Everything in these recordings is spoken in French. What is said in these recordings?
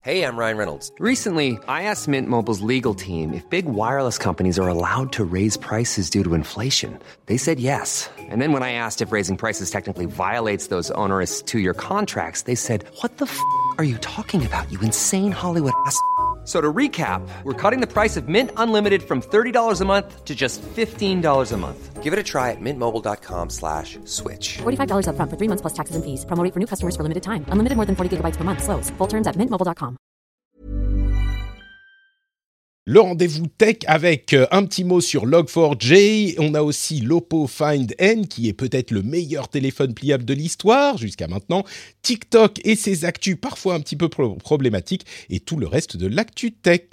Hey, I'm Ryan Reynolds. Recently, I asked Mint Mobile's legal team if big wireless companies are allowed to raise prices due to inflation. They said yes. And then when I asked if raising prices technically violates those onerous two-year contracts, they said, "What the f*** are you talking about, you insane Hollywood ass?" So to recap, we're cutting the price of Mint Unlimited from $30 a month to just $15 a month. Give it a try at mintmobile.com/switch. $45 up front for 3 months plus taxes and fees. Promo rate for new customers for limited time. Unlimited more than 40 gigabytes per month. Slows full terms at mintmobile.com. Le rendez-vous tech avec un petit mot sur Log4j. On a aussi l'Oppo Find N qui est peut-être le meilleur téléphone pliable de l'histoire jusqu'à maintenant. TikTok et ses actus parfois un petit peu problématiques et tout le reste de l'actu tech.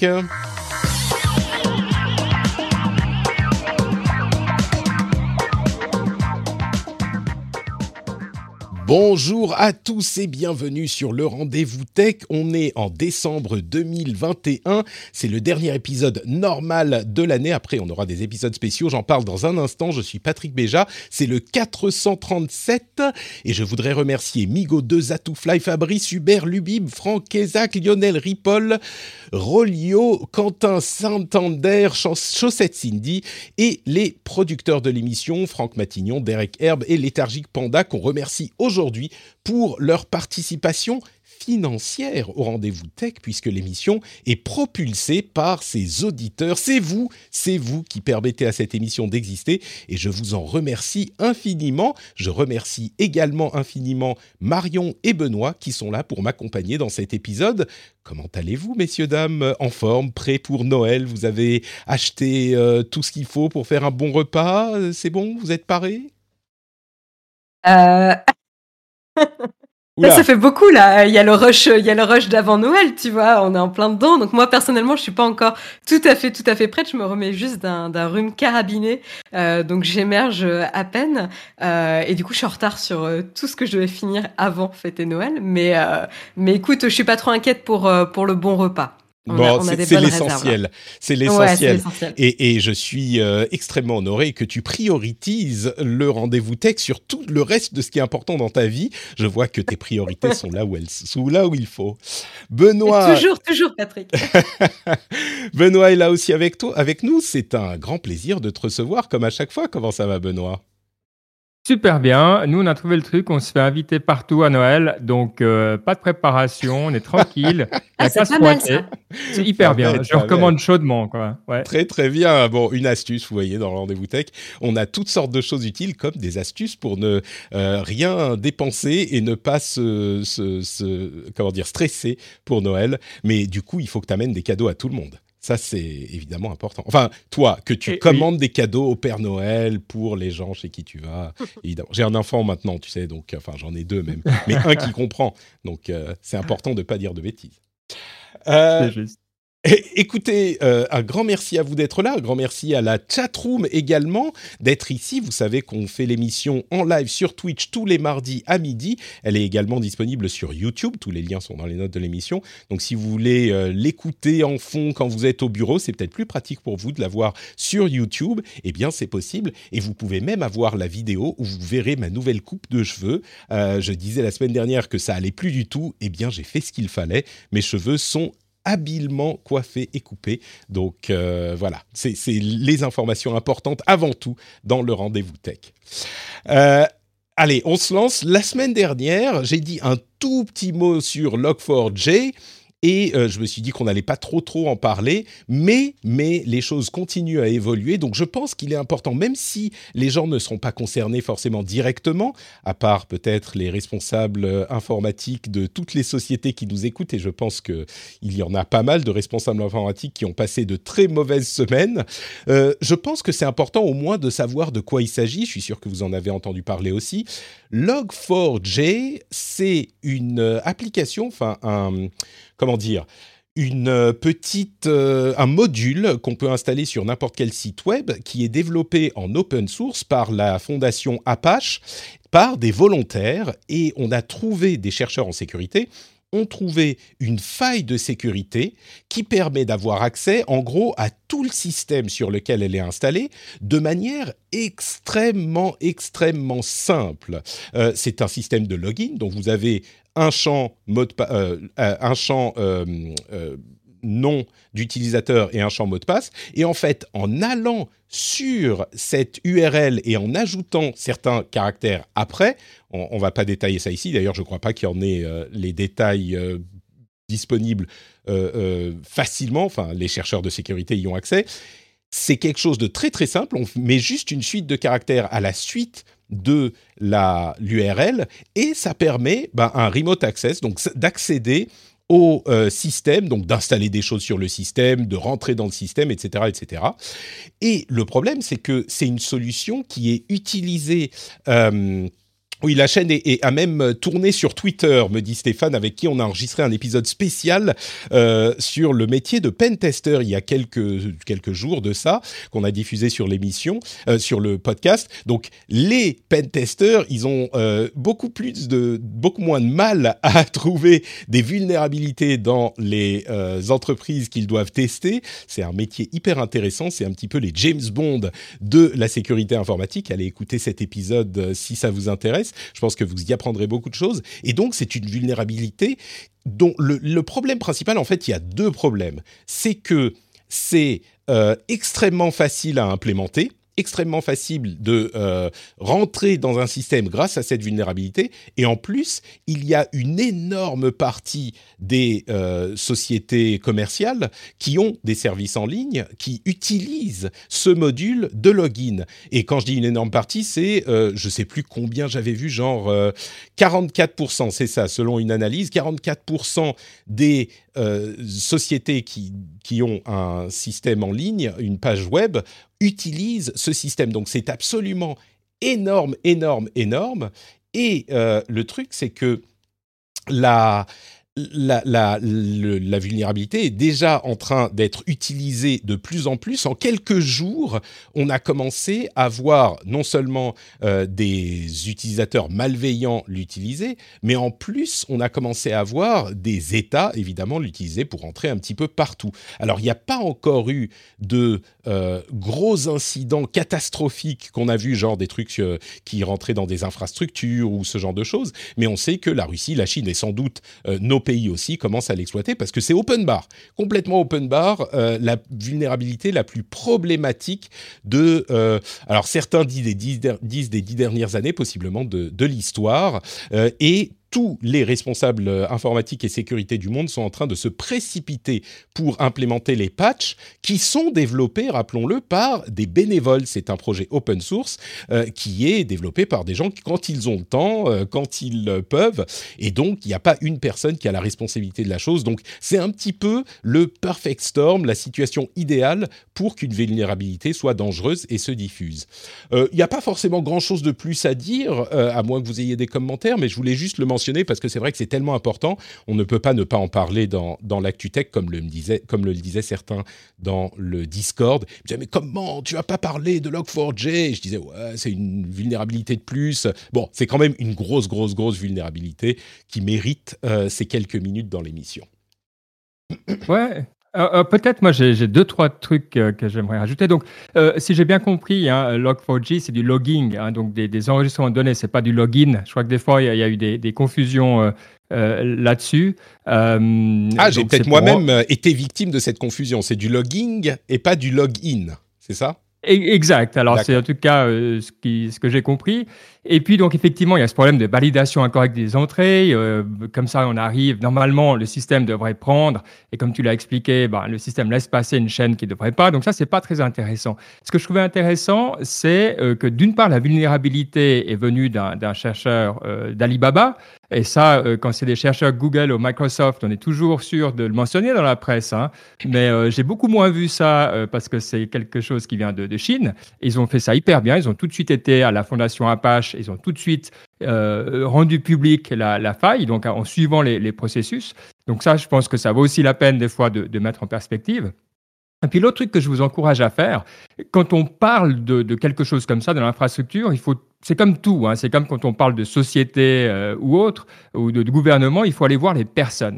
Bonjour à tous et bienvenue sur le Rendez-vous Tech. On est en décembre 2021. C'est le dernier épisode normal de l'année. Après, on aura des épisodes spéciaux. J'en parle dans un instant. Je suis Patrick Béja. C'est le 437. Et je voudrais remercier Migo2, Zatoufly, Fabrice, Hubert, Lubib, Franck, Kézak, Lionel Ripoll, Rolio, Quentin Santander, Chaussette Cindy et les producteurs de l'émission, Franck Matignon, Derek Herbe et Léthargique Panda, qu'on remercie aujourd'hui pour leur participation financière au Rendez-vous Tech, puisque l'émission est propulsée par ses auditeurs. C'est vous qui permettez à cette émission d'exister et je vous en remercie infiniment. Je remercie également infiniment Marion et Benoît qui sont là pour m'accompagner dans cet épisode. Comment allez-vous, messieurs, dames? En forme, prêts pour Noël? Vous avez acheté tout ce qu'il faut pour faire un bon repas? C'est bon? Vous êtes parés? Là, ça fait beaucoup là. Il y a le rush d'avant Noël, tu vois. On est en plein dedans. Donc moi personnellement, je suis pas encore tout à fait prête. Je me remets juste d'un rhume carabiné, donc j'émerge à peine. Et du coup, je suis en retard sur tout ce que je devais finir avant fêter Noël. Mais écoute, je suis pas trop inquiète pour le bon repas. C'est l'essentiel. C'est l'essentiel. Ouais, c'est l'essentiel. Et je suis extrêmement honoré que tu priorises le rendez-vous tech sur tout le reste de ce qui est important dans ta vie. Je vois que tes priorités sont là où il faut. Benoît. Toujours, Patrick. Benoît est là aussi avec nous. C'est un grand plaisir de te recevoir comme à chaque fois. Comment ça va, Benoît? Super bien. Nous, on a trouvé le truc. On se fait inviter partout à Noël. Donc, pas de préparation. On est tranquille. C'est pas mal, ça. C'est hyper bien. Je recommande chaudement, quoi. Ouais. Très, très bien. Bon, une astuce, vous voyez, dans le Rendez-vous Tech. On a toutes sortes de choses utiles, comme des astuces pour ne rien dépenser et ne pas stresser pour Noël. Mais du coup, il faut que tu amènes des cadeaux à tout le monde. Ça, c'est évidemment important. Enfin, toi, que tu commandes des cadeaux au Père Noël pour les gens chez qui tu vas, évidemment. J'ai un enfant maintenant, tu sais, donc, j'en ai deux même, mais un qui comprend. Donc, c'est important de ne pas dire de bêtises. C'est juste. Écoutez, un grand merci à vous d'être là, un grand merci à la chatroom également d'être ici. Vous savez qu'on fait l'émission en live sur Twitch tous les mardis à midi. Elle est également disponible sur YouTube. Tous les liens sont dans les notes de l'émission. Donc si vous voulez l'écouter en fond quand vous êtes au bureau, c'est peut-être plus pratique pour vous de la voir sur YouTube. Eh bien, c'est possible. Et vous pouvez même avoir la vidéo où vous verrez ma nouvelle coupe de cheveux. Je disais la semaine dernière que ça allait plus du tout. Eh bien, j'ai fait ce qu'il fallait. Mes cheveux sont habilement coiffé et coupé. Donc voilà, c'est les informations importantes avant tout dans le Rendez-vous Tech. Allez, on se lance. La semaine dernière, j'ai dit un tout petit mot sur Log4j. Et je me suis dit qu'on n'allait pas trop en parler, mais les choses continuent à évoluer. Donc je pense qu'il est important, même si les gens ne seront pas concernés forcément directement, à part peut-être les responsables informatiques de toutes les sociétés qui nous écoutent, et je pense qu'il y en a pas mal de responsables informatiques qui ont passé de très mauvaises semaines. Je pense que c'est important au moins de savoir de quoi il s'agit. Je suis sûr que vous en avez entendu parler aussi. Log4j, c'est une application, un module qu'on peut installer sur n'importe quel site web qui est développé en open source par la fondation Apache, par des volontaires, et des chercheurs en sécurité ont trouvé une faille de sécurité qui permet d'avoir accès, en gros, à tout le système sur lequel elle est installée de manière extrêmement simple. C'est un système de login, donc vous avez un champ nom d'utilisateur et un champ mot de passe. Et en fait, en allant sur cette URL et en ajoutant certains caractères après, on ne va pas détailler ça ici, d'ailleurs je ne crois pas qu'il y en ait les détails disponibles facilement, enfin les chercheurs de sécurité y ont accès. C'est quelque chose de très très simple, on met juste une suite de caractères à la suite de l'URL et ça permet un remote access, donc d'accéder au système, donc d'installer des choses sur le système, de rentrer dans le système, etc., etc. Et le problème, c'est que c'est une solution qui est utilisée... oui, la chaîne a même tourné sur Twitter, me dit Stéphane, avec qui on a enregistré un épisode spécial sur le métier de pentester il y a quelques jours de ça, qu'on a diffusé sur l'émission, sur le podcast. Donc, les pentesters, ils ont beaucoup moins de mal à trouver des vulnérabilités dans les entreprises qu'ils doivent tester. C'est un métier hyper intéressant, c'est un petit peu les James Bond de la sécurité informatique. Allez écouter cet épisode si ça vous intéresse. Je pense que vous y apprendrez beaucoup de choses. Et donc, c'est une vulnérabilité dont le problème principal, en fait, il y a deux problèmes. C'est que c'est extrêmement facile à implémenter, extrêmement facile de rentrer dans un système grâce à cette vulnérabilité. Et en plus, il y a une énorme partie des sociétés commerciales qui ont des services en ligne, qui utilisent ce module de login. Et quand je dis une énorme partie, c'est, je ne sais plus combien j'avais vu, genre 44%, c'est ça, selon une analyse, 44% des sociétés qui ont un système en ligne, une page web, utilisent ce système. Donc, c'est absolument énorme, énorme, énorme. Et le truc, c'est que la vulnérabilité est déjà en train d'être utilisée de plus en plus. En quelques jours, on a commencé à voir non seulement des utilisateurs malveillants l'utiliser, mais en plus, on a commencé à voir des États, évidemment, l'utiliser pour entrer un petit peu partout. Alors, il n'y a pas encore eu de gros incidents catastrophiques qu'on a vus, genre des trucs qui rentraient dans des infrastructures ou ce genre de choses, mais on sait que la Russie, la Chine et sans doute nos pays aussi commencent à l'exploiter parce que c'est open bar, complètement open bar, la vulnérabilité la plus problématique de... alors certains disent des 10 dernières années, possiblement de l'histoire, et tous les responsables informatiques et sécurité du monde sont en train de se précipiter pour implémenter les patchs qui sont développés, rappelons-le, par des bénévoles. C'est un projet open source qui est développé par des gens qui, quand ils ont le temps, quand ils peuvent. Et donc, il n'y a pas une personne qui a la responsabilité de la chose. Donc, c'est un petit peu le perfect storm, la situation idéale pour qu'une vulnérabilité soit dangereuse et se diffuse. Il n'y a pas forcément grand-chose de plus à dire, à moins que vous ayez des commentaires, mais je voulais juste le mentionner parce que c'est vrai que c'est tellement important, on ne peut pas ne pas en parler dans l'ActuTech, comme le disaient certains dans le Discord. Ils me disaient, mais comment tu vas pas parler de Log4j? Et je disais, ouais, c'est une vulnérabilité de plus. Bon, c'est quand même une grosse vulnérabilité qui mérite ces quelques minutes dans l'émission. Ouais. Peut-être, moi, j'ai 2-3 trucs que j'aimerais rajouter. Donc, si j'ai bien compris, Log4j, c'est du logging, donc des enregistrements de données, c'est pas du login. Je crois que des fois, il y a eu des confusions là-dessus. J'ai peut-être moi-même été victime de cette confusion. C'est du logging et pas du login, c'est ça ? Exact. Alors, D'accord. c'est en tout cas ce que j'ai compris. Et puis, donc, effectivement, il y a ce problème de validation incorrecte des entrées. Comme ça, on arrive. Normalement, le système devrait prendre. Et comme tu l'as expliqué, le système laisse passer une chaîne qui ne devrait pas. Donc, ça, c'est pas très intéressant. Ce que je trouvais intéressant, c'est que d'une part, la vulnérabilité est venue d'un chercheur d'Alibaba. Et ça, quand c'est des chercheurs Google ou Microsoft, on est toujours sûr de le mentionner dans la presse. Mais j'ai beaucoup moins vu ça parce que c'est quelque chose qui vient de Chine. Ils ont fait ça hyper bien. Ils ont tout de suite été à la fondation Apache. Ils ont tout de suite rendu public la faille, donc en suivant les processus. Donc ça, je pense que ça vaut aussi la peine des fois de mettre en perspective. Et puis l'autre truc que je vous encourage à faire, quand on parle de quelque chose comme ça, de l'infrastructure, c'est comme tout, c'est comme quand on parle de société ou autre, ou de gouvernement, il faut aller voir les personnes.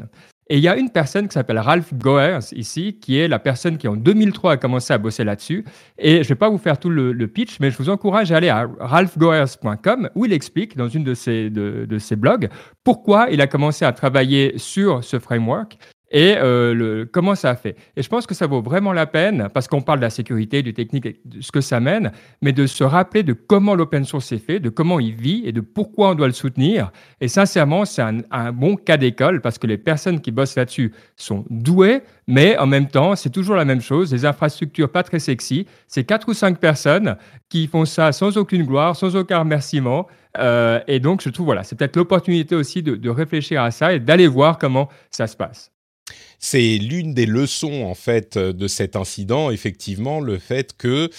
Et il y a une personne qui s'appelle Ralph Goers ici, qui est la personne qui en 2003 a commencé à bosser là-dessus. Et je ne vais pas vous faire tout le pitch, mais je vous encourage à aller à ralphgoers.com où il explique dans une de ses blogs pourquoi il a commencé à travailler sur ce framework et comment ça a fait. Et je pense que ça vaut vraiment la peine, parce qu'on parle de la sécurité, du technique, de ce que ça mène, mais de se rappeler de comment l'open source est fait, de comment il vit et de pourquoi on doit le soutenir. Et sincèrement, c'est un bon cas d'école, parce que les personnes qui bossent là-dessus sont douées, mais en même temps, c'est toujours la même chose, des infrastructures pas très sexy. C'est 4 ou 5 personnes qui font ça sans aucune gloire, sans aucun remerciement. Et donc, je trouve, voilà, c'est peut-être l'opportunité aussi de réfléchir à ça et d'aller voir comment ça se passe. C'est l'une des leçons en fait de cet incident, effectivement, le fait que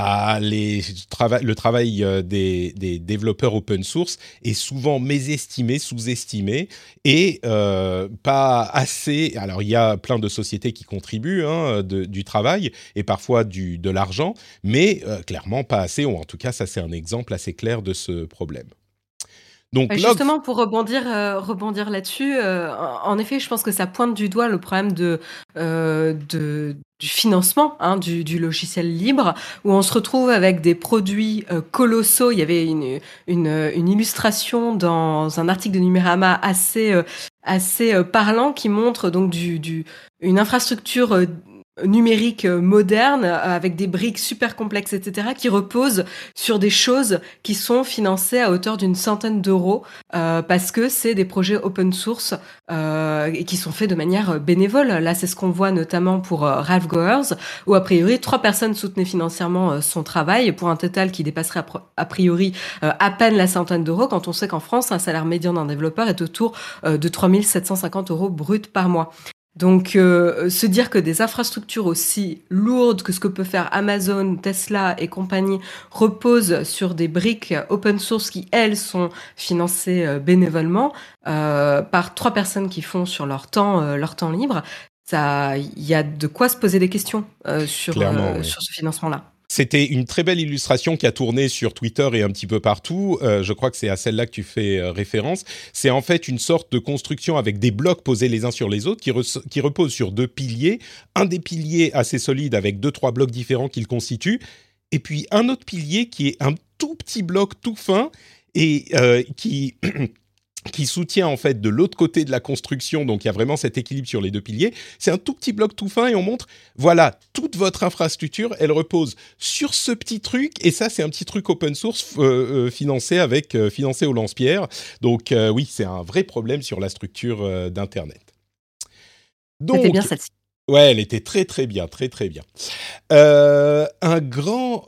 le travail des développeurs open source est souvent mésestimé, sous-estimé et pas assez. Alors il y a plein de sociétés qui contribuent du travail et parfois de l'argent, mais clairement pas assez. Ou en tout cas, ça c'est un exemple assez clair de ce problème. Donc, justement, pour rebondir là-dessus, en effet, je pense que ça pointe du doigt le problème du financement du logiciel libre, où on se retrouve avec des produits colossaux. Il y avait une illustration dans un article de Numérama assez parlant qui montre donc une infrastructure numérique moderne avec des briques super complexes, etc., qui reposent sur des choses qui sont financées à hauteur d'une centaine d'euros parce que c'est des projets open source et qui sont faits de manière bénévole. Là, c'est ce qu'on voit notamment pour Ralph Goers, où a priori 3 personnes soutenaient financièrement son travail pour un total qui dépasserait a priori à peine la centaine d'euros, quand on sait qu'en France, un salaire médian d'un développeur est autour de 3 750 euros bruts par mois. Donc, se dire que des infrastructures aussi lourdes que ce que peut faire Amazon, Tesla et compagnie reposent sur des briques open source qui, elles, sont financées bénévolement par 3 personnes qui font sur leur temps libre, il y a de quoi se poser des questions sur ce financement-là. C'était une très belle illustration qui a tourné sur Twitter et un petit peu partout. Je crois que c'est à celle-là que tu fais référence. C'est en fait une sorte de construction avec des blocs posés les uns sur les autres qui reposent sur 2 piliers. Un des piliers assez solide avec 2-3 blocs différents qui le constituent. Et puis un autre pilier qui est un tout petit bloc tout fin et qui soutient en fait de l'autre côté de la construction, donc il y a vraiment cet équilibre sur les 2 piliers. C'est un tout petit bloc tout fin et on montre, voilà, toute votre infrastructure, elle repose sur ce petit truc, et ça c'est un petit truc open source financé au lance-pierre. Donc oui, c'est un vrai problème sur la structure d'Internet. Donc, c'était bien celle-ci. Ouais, elle était très très bien, très très bien. Un grand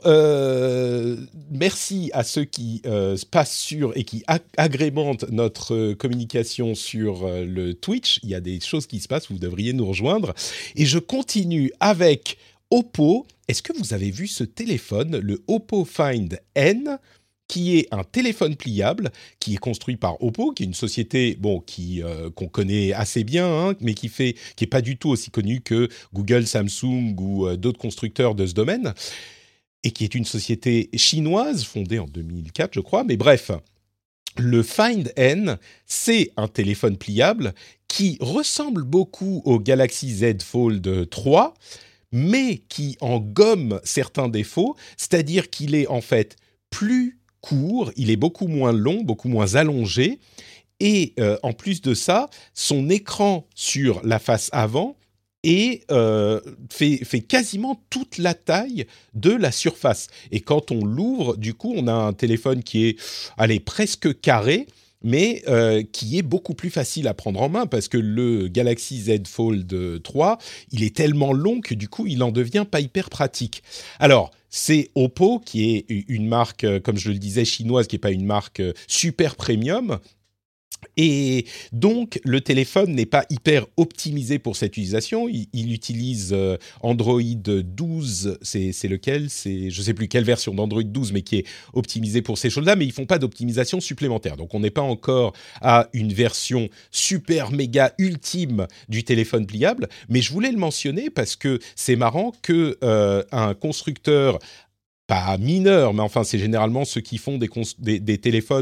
merci à ceux qui passent sur et qui agrémentent notre communication sur le Twitch. Il y a des choses qui se passent, vous devriez nous rejoindre. Et je continue avec Oppo. Est-ce que vous avez vu ce téléphone, le Oppo Find N, qui est un téléphone pliable, qui est construit par Oppo, qui est une société qu'on connaît assez bien, mais qui est pas du tout aussi connue que Google, Samsung ou d'autres constructeurs de ce domaine, et qui est une société chinoise fondée en 2004, je crois. Mais bref, le Find N, c'est un téléphone pliable qui ressemble beaucoup au Galaxy Z Fold 3, mais qui en gomme certains défauts, c'est-à-dire qu'il est en fait plus court, il est beaucoup moins long, beaucoup moins allongé, et en plus de ça, son écran sur la face avant fait quasiment toute la taille de la surface. Et quand on l'ouvre, du coup, on a un téléphone qui est, presque carré, mais qui est beaucoup plus facile à prendre en main, parce que le Galaxy Z Fold 3, il est tellement long que du coup, il en devient pas hyper pratique. Alors, c'est Oppo, qui est une marque, comme je le disais, chinoise, qui n'est pas une marque super premium. Et donc, le téléphone n'est pas hyper optimisé pour cette utilisation. Il utilise Android 12, c'est lequel ? Je ne sais plus quelle version d'Android 12, mais qui est optimisé pour ces choses-là, mais ils ne font pas d'optimisation supplémentaire. Donc, on n'est pas encore à une version super méga ultime du téléphone pliable, mais je voulais le mentionner parce que c'est marrant qu'un constructeur, pas mineur, mais enfin, c'est généralement ceux qui font des téléphones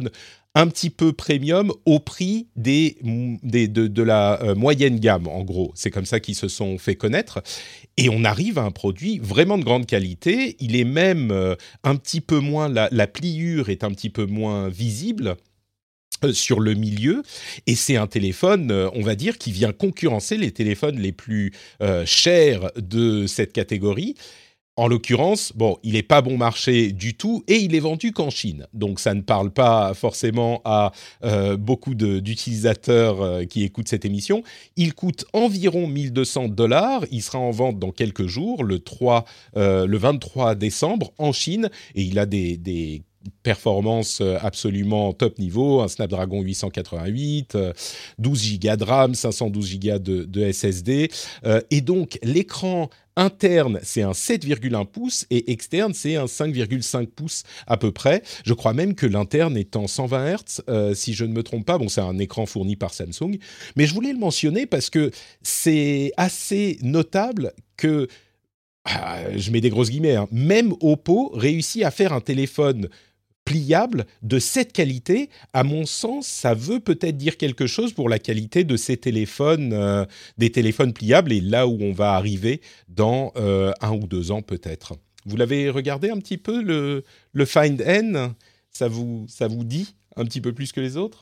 un petit peu premium au prix de la moyenne gamme, en gros. C'est comme ça qu'ils se sont fait connaître. Et on arrive à un produit vraiment de grande qualité. Il est même un petit peu moins... La pliure est un petit peu moins visible sur le milieu. Et c'est un téléphone, on va dire, qui vient concurrencer les téléphones les plus chers de cette catégorie. En l'occurrence, bon, il n'est pas bon marché du tout et il est vendu qu'en Chine. Donc, ça ne parle pas forcément à beaucoup d'utilisateurs qui écoutent cette émission. Il coûte environ $1 200. Il sera en vente dans quelques jours, le 23 décembre, en Chine. Et il a des performance absolument top niveau, un Snapdragon 888, 12 Go de RAM, 512 Go de SSD. Et donc, l'écran interne, c'est un 7,1 pouces et externe, c'est un 5,5 pouces à peu près. Je crois même que l'interne est en 120 Hz, si je ne me trompe pas. Bon, c'est un écran fourni par Samsung. Mais je voulais le mentionner parce que c'est assez notable que, je mets des grosses guillemets, hein, même Oppo réussit à faire un téléphone pliable de cette qualité. À mon sens, ça veut peut-être dire quelque chose pour la qualité de ces téléphones, des téléphones pliables, et là où on va arriver dans 1 ou 2 ans peut-être. Vous l'avez regardé un petit peu, le Find N ? Ça vous dit un petit peu plus que les autres ?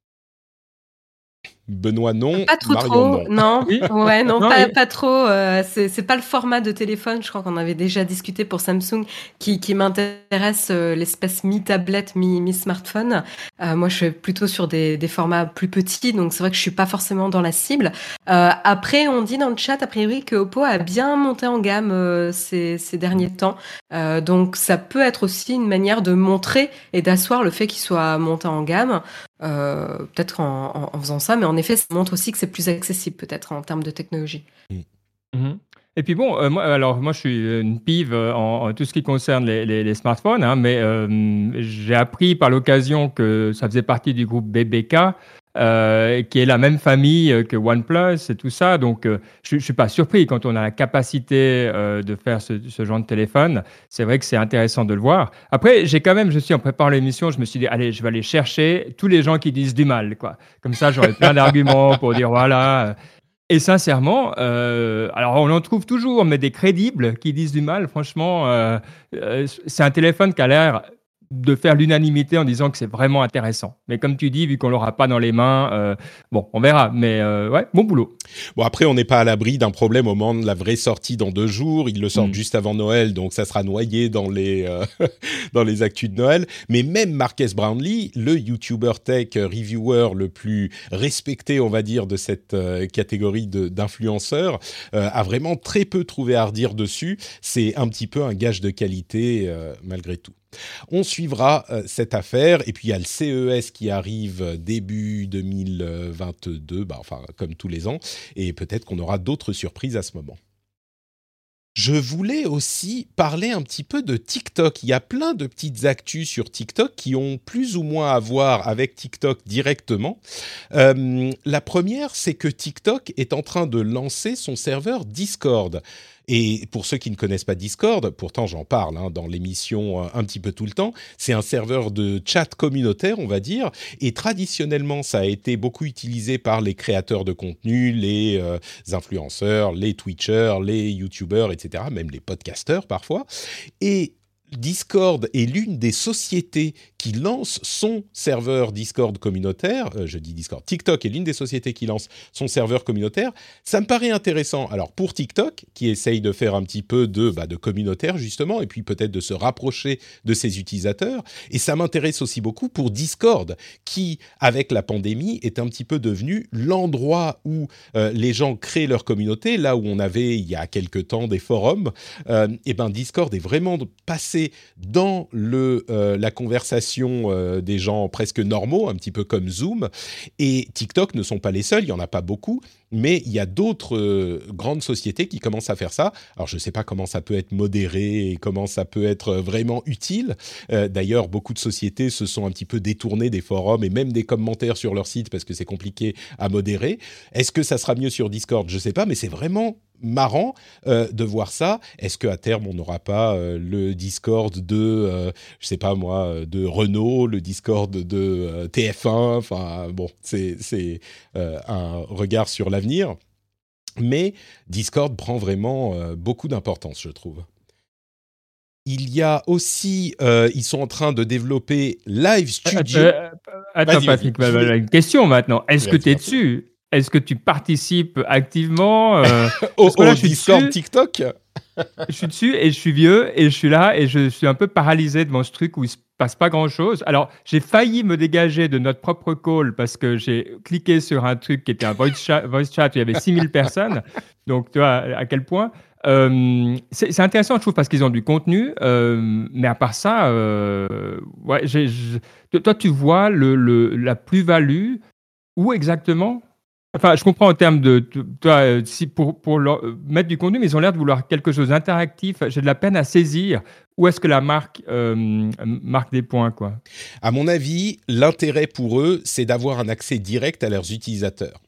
Benoît, non. Pas trop, Marion, non. Oui. Ouais, non, Non, pas trop. C'est pas le format de téléphone. Je crois qu'on avait déjà discuté pour Samsung qui m'intéresse, l'espèce mi-tablette, mi-smartphone. Moi, je suis plutôt sur des formats plus petits, donc c'est vrai que je suis pas forcément dans la cible. Après, on dit dans le chat, a priori, que Oppo a bien monté en gamme ces derniers temps. Donc, ça peut être aussi une manière de montrer et d'asseoir le fait qu'il soit monté en gamme. Peut-être en faisant ça, mais en effet, ça montre aussi que c'est plus accessible, peut-être, en termes de technologie. Mhm. Et puis bon, moi je suis une pive en tout ce qui concerne les smartphones, hein, mais j'ai appris par l'occasion que ça faisait partie du groupe BBK, qui est la même famille que OnePlus et tout ça. Donc je suis pas surpris quand on a la capacité de faire ce genre de téléphone. C'est vrai que c'est intéressant de le voir. Après, en préparant l'émission, je me suis dit, allez, je vais aller chercher tous les gens qui disent du mal, quoi. Comme ça, j'aurai plein d'arguments pour dire voilà. Et sincèrement, alors on en trouve toujours, mais des crédibles qui disent du mal, franchement, c'est un téléphone qui a l'air de faire l'unanimité en disant que c'est vraiment intéressant. Mais comme tu dis, vu qu'on l'aura pas dans les mains, bon, on verra. Mais ouais, bon boulot. Bon, après, on n'est pas à l'abri d'un problème au moment de la vraie sortie dans 2 jours. Ils le sortent juste avant Noël, donc ça sera noyé dans les dans les actus de Noël. Mais même Marques Brownlee, le YouTuber tech reviewer le plus respecté, on va dire, de cette catégorie d'influenceurs, a vraiment très peu trouvé à redire dessus. C'est un petit peu un gage de qualité, malgré tout. On suivra cette affaire, et puis il y a le CES qui arrive début 2022, enfin comme tous les ans, et peut-être qu'on aura d'autres surprises à ce moment. Je voulais aussi parler un petit peu de TikTok. Il y a plein de petites actus sur TikTok qui ont plus ou moins à voir avec TikTok directement. La première, c'est que TikTok est en train de lancer son serveur Discord. Et pour ceux qui ne connaissent pas Discord, pourtant j'en parle dans l'émission un petit peu tout le temps, c'est un serveur de chat communautaire, on va dire, et traditionnellement ça a été beaucoup utilisé par les créateurs de contenu, les influenceurs, les Twitchers, les YouTubers, etc., même les podcasteurs parfois. Et Discord est l'une des sociétés qui lance son serveur Discord communautaire. Je dis Discord. TikTok est l'une des sociétés qui lance son serveur communautaire. Ça me paraît intéressant. Alors, pour TikTok, qui essaye de faire un petit peu de communautaire, justement, et puis peut-être de se rapprocher de ses utilisateurs. Et ça m'intéresse aussi beaucoup pour Discord, qui, avec la pandémie, est un petit peu devenu l'endroit où les gens créent leur communauté. Là où on avait, il y a quelque temps, des forums. Et ben Discord est vraiment passé dans la conversation des gens presque normaux, un petit peu comme Zoom. Et TikTok ne sont pas les seuls, il n'y en a pas beaucoup, mais il y a d'autres grandes sociétés qui commencent à faire ça. Alors, je ne sais pas comment ça peut être modéré et comment ça peut être vraiment utile. D'ailleurs, beaucoup de sociétés se sont un petit peu détournées des forums et même des commentaires sur leur site parce que c'est compliqué à modérer. Est-ce que ça sera mieux sur Discord ? Je ne sais pas, mais c'est vraiment marrant de voir ça. Est-ce qu'à terme, on n'aura pas le Discord de, je sais pas moi, de Renault, le Discord de TF1 ? Enfin, bon, c'est un regard sur l'avenir. Mais Discord prend vraiment beaucoup d'importance, je trouve. Il y a aussi, ils sont en train de développer Live Studio. Attends, Patrick, une question maintenant. Est-ce que tu es dessus ? Est-ce que tu participes activement au Discord TikTok ? Je suis dessus et je suis vieux et je suis là et je suis un peu paralysé devant ce truc où il se passe pas grand-chose. Alors, j'ai failli me dégager de notre propre call parce que j'ai cliqué sur un truc qui était un voice chat où il y avait 6000 personnes. Donc, tu vois à quel point. C'est intéressant, je trouve, parce qu'ils ont du contenu. Mais à part ça, ouais, toi, tu vois la plus-value où exactement ? Enfin, je comprends en termes de toi, si pour leur, mettre du contenu, mais ils ont l'air de vouloir quelque chose d'interactif. J'ai de la peine à saisir où est-ce que la marque marque des points, quoi. À mon avis, l'intérêt pour eux, c'est d'avoir un accès direct à leurs utilisateurs.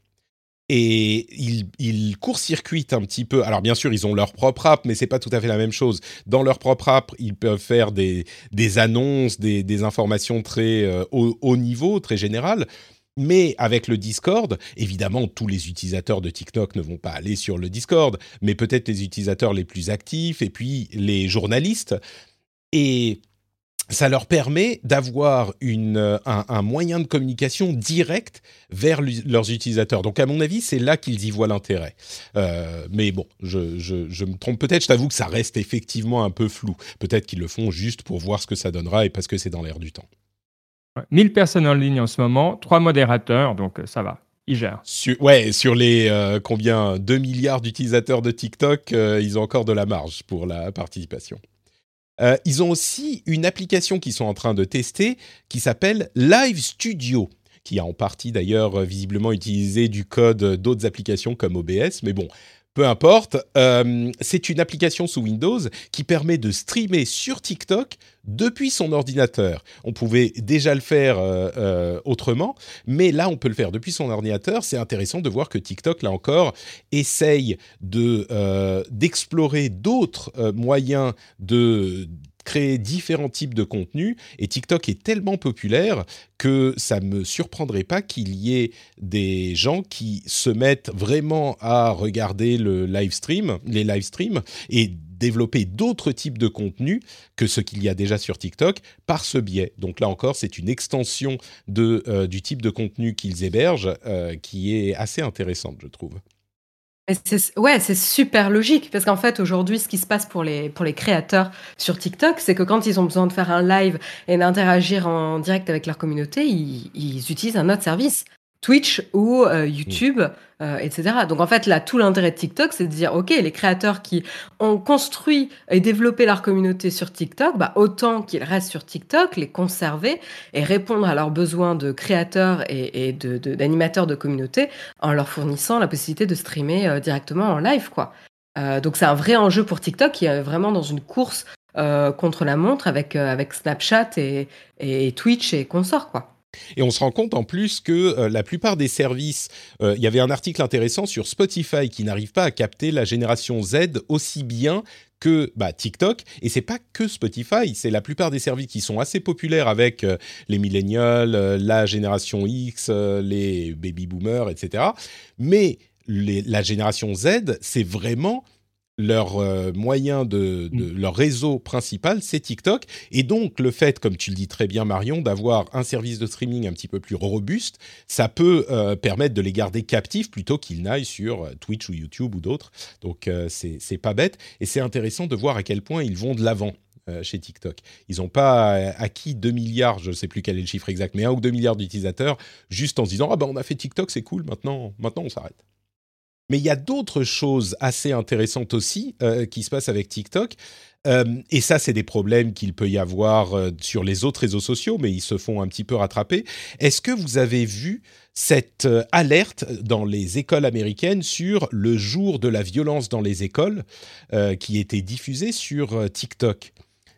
Et ils court-circuitent un petit peu. Alors bien sûr, ils ont leur propre app, mais c'est pas tout à fait la même chose. Dans leur propre app, ils peuvent faire des annonces, des informations très haut niveau, très générales. Mais avec le Discord, évidemment, tous les utilisateurs de TikTok ne vont pas aller sur le Discord, mais peut-être les utilisateurs les plus actifs et puis les journalistes. Et ça leur permet d'avoir un moyen de communication direct vers leurs utilisateurs. Donc, à mon avis, c'est là qu'ils y voient l'intérêt. Mais bon, je me trompe peut-être. Je t'avoue que ça reste effectivement un peu flou. Peut-être qu'ils le font juste pour voir ce que ça donnera et parce que c'est dans l'air du temps. 1000 personnes en ligne en ce moment, 3 modérateurs, donc ça va, ils gèrent. Sur les 2 milliards d'utilisateurs de TikTok, ils ont encore de la marge pour la participation. Ils ont aussi une application qu'ils sont en train de tester qui s'appelle Live Studio, qui a en partie d'ailleurs visiblement utilisé du code d'autres applications comme OBS, mais bon, peu importe. C'est une application sous Windows qui permet de streamer sur TikTok depuis son ordinateur. On pouvait déjà le faire autrement, mais là, on peut le faire depuis son ordinateur. C'est intéressant de voir que TikTok, là encore, essaye d'explorer d'autres moyens de créer différents types de contenus, et TikTok est tellement populaire que ça ne me surprendrait pas qu'il y ait des gens qui se mettent vraiment à regarder les live streams, et développer d'autres types de contenus que ce qu'il y a déjà sur TikTok par ce biais. Donc là encore, c'est une extension du type de contenu qu'ils hébergent qui est assez intéressante, je trouve. C'est super logique parce qu'en fait aujourd'hui ce qui se passe pour les créateurs sur TikTok, c'est que quand ils ont besoin de faire un live et d'interagir en direct avec leur communauté, ils utilisent un autre service, Twitch ou YouTube, etc. Donc en fait là tout l'intérêt de TikTok, c'est de dire ok, les créateurs qui ont construit et développé leur communauté sur TikTok, autant qu'ils restent sur TikTok, les conserver et répondre à leurs besoins de créateurs et d'animateurs de communauté en leur fournissant la possibilité de streamer directement en live, quoi. Donc c'est un vrai enjeu pour TikTok qui est vraiment dans une course contre la montre avec Snapchat et Twitch et consorts, quoi. Et on se rend compte en plus que la plupart des services, il y avait un article intéressant sur Spotify qui n'arrive pas à capter la génération Z aussi bien que TikTok. Et c'est pas que Spotify, c'est la plupart des services qui sont assez populaires avec les millennials, la génération X, les baby boomers, etc. Mais la génération Z, c'est vraiment leur moyen leur réseau principal, c'est TikTok. Et donc, le fait, comme tu le dis très bien, Marion, d'avoir un service de streaming un petit peu plus robuste, ça peut permettre de les garder captifs plutôt qu'ils n'aillent sur Twitch ou YouTube ou d'autres. Donc, c'est pas bête. Et c'est intéressant de voir à quel point ils vont de l'avant chez TikTok. Ils n'ont pas acquis 2 milliards, je ne sais plus quel est le chiffre exact, mais 1 ou 2 milliards d'utilisateurs, juste en se disant « Ah ben, on a fait TikTok, c'est cool, maintenant on s'arrête ». Mais il y a d'autres choses assez intéressantes aussi qui se passent avec TikTok. Et ça, c'est des problèmes qu'il peut y avoir sur les autres réseaux sociaux, mais ils se font un petit peu rattraper. Est-ce que vous avez vu cette alerte dans les écoles américaines sur le jour de la violence dans les écoles qui était diffusée sur TikTok ?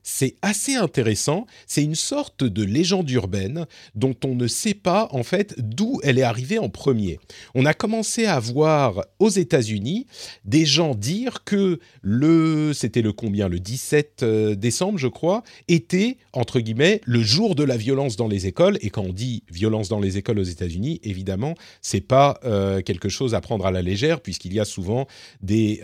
c'est assez intéressant. C'est une sorte de légende urbaine dont on ne sait pas en fait d'où elle est arrivée en premier. On a commencé à voir aux États-Unis des gens dire que c'était le combien, le 17 décembre je crois, était entre guillemets le jour de la violence dans les écoles. Et quand on dit violence dans les écoles aux États-Unis, évidemment, c'est pas quelque chose à prendre à la légère, puisqu'il y a souvent des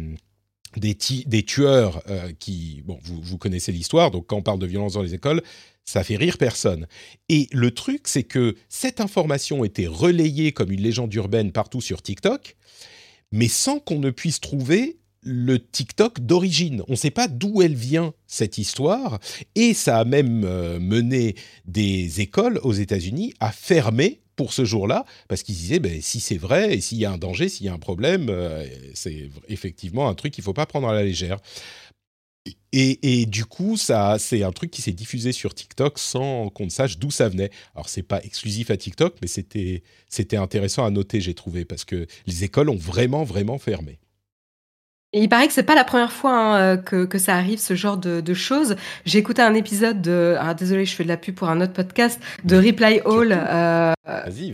tueurs qui... Bon, vous connaissez l'histoire, donc quand on parle de violence dans les écoles, ça fait rire personne. Et le truc, c'est que cette information était relayée comme une légende urbaine partout sur TikTok, mais sans qu'on ne puisse trouver le TikTok d'origine. On ne sait pas d'où elle vient, cette histoire, et ça a même mené des écoles aux États-Unis à fermer pour ce jour-là, parce qu'ils disaient, si c'est vrai, et s'il y a un danger, s'il y a un problème, c'est effectivement un truc qu'il ne faut pas prendre à la légère. Et du coup, c'est un truc qui s'est diffusé sur TikTok sans qu'on ne sache d'où ça venait. Alors, c'est pas exclusif à TikTok, mais c'était intéressant à noter, j'ai trouvé, parce que les écoles ont vraiment, vraiment fermé. Et il paraît que c'est pas la première fois que ça arrive, ce genre de choses. J'ai écouté un épisode désolé, je fais de la pub pour un autre podcast, de Reply All. Vas-y.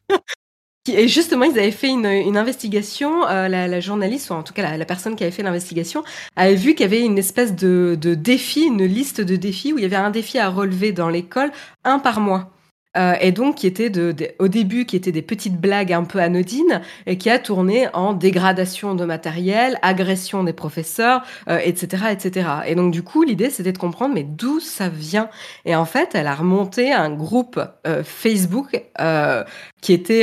Et justement, ils avaient fait une investigation. La journaliste, ou en tout cas la personne qui avait fait l'investigation, avait vu qu'il y avait une espèce de défi, une liste de défis où il y avait un défi à relever dans l'école, un par mois. Et donc qui était au début qui étaient des petites blagues un peu anodines et qui a tourné en dégradation de matériel, agression des professeurs, etc., etc. Et donc du coup l'idée c'était de comprendre mais d'où ça vient. Et en fait elle a remonté un groupe Facebook qui était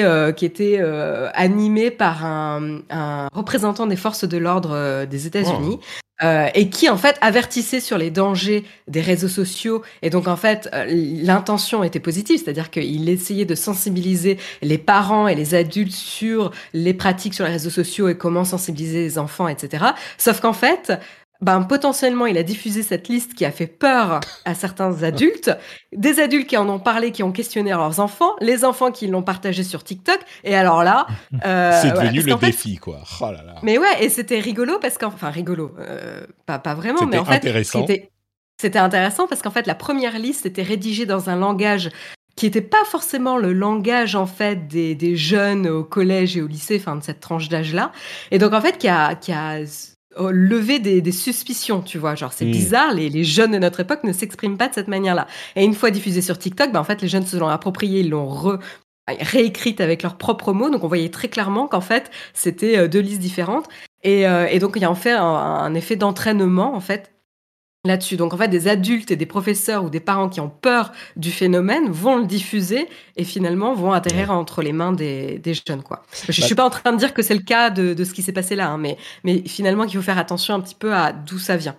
animé par un représentant des forces de l'ordre des États-Unis. Oh. Et qui en fait avertissait sur les dangers des réseaux sociaux, et donc en fait l'intention était positive, c'est-à-dire qu'il essayait de sensibiliser les parents et les adultes sur les pratiques sur les réseaux sociaux et comment sensibiliser les enfants, etc. Sauf qu'en fait potentiellement, il a diffusé cette liste qui a fait peur à certains adultes, des adultes qui en ont parlé, qui ont questionné leurs enfants, les enfants qui l'ont partagé sur TikTok, et alors là... c'est devenu le défi, quoi. Oh là là. Mais ouais, et c'était rigolo, rigolo, pas vraiment, c'était mais en fait... Intéressant. C'était intéressant, parce qu'en fait, la première liste était rédigée dans un langage qui n'était pas forcément le langage, en fait, des jeunes au collège et au lycée, de cette tranche d'âge-là, et donc, en fait, qui a lever des suspicions, tu vois, genre c'est bizarre, les jeunes de notre époque ne s'expriment pas de cette manière-là. Et une fois diffusé sur TikTok, en fait les jeunes se l'ont approprié, ils l'ont réécrite avec leurs propres mots, donc on voyait très clairement qu'en fait c'était deux listes différentes, et donc il y a en fait un effet d'entraînement en fait là-dessus. Donc en fait des adultes et des professeurs ou des parents qui ont peur du phénomène vont le diffuser et finalement vont atterrir entre les mains des jeunes, quoi. Je suis pas en train de dire que c'est le cas de ce qui s'est passé là, hein, mais finalement qu'il faut faire attention un petit peu à d'où ça vient.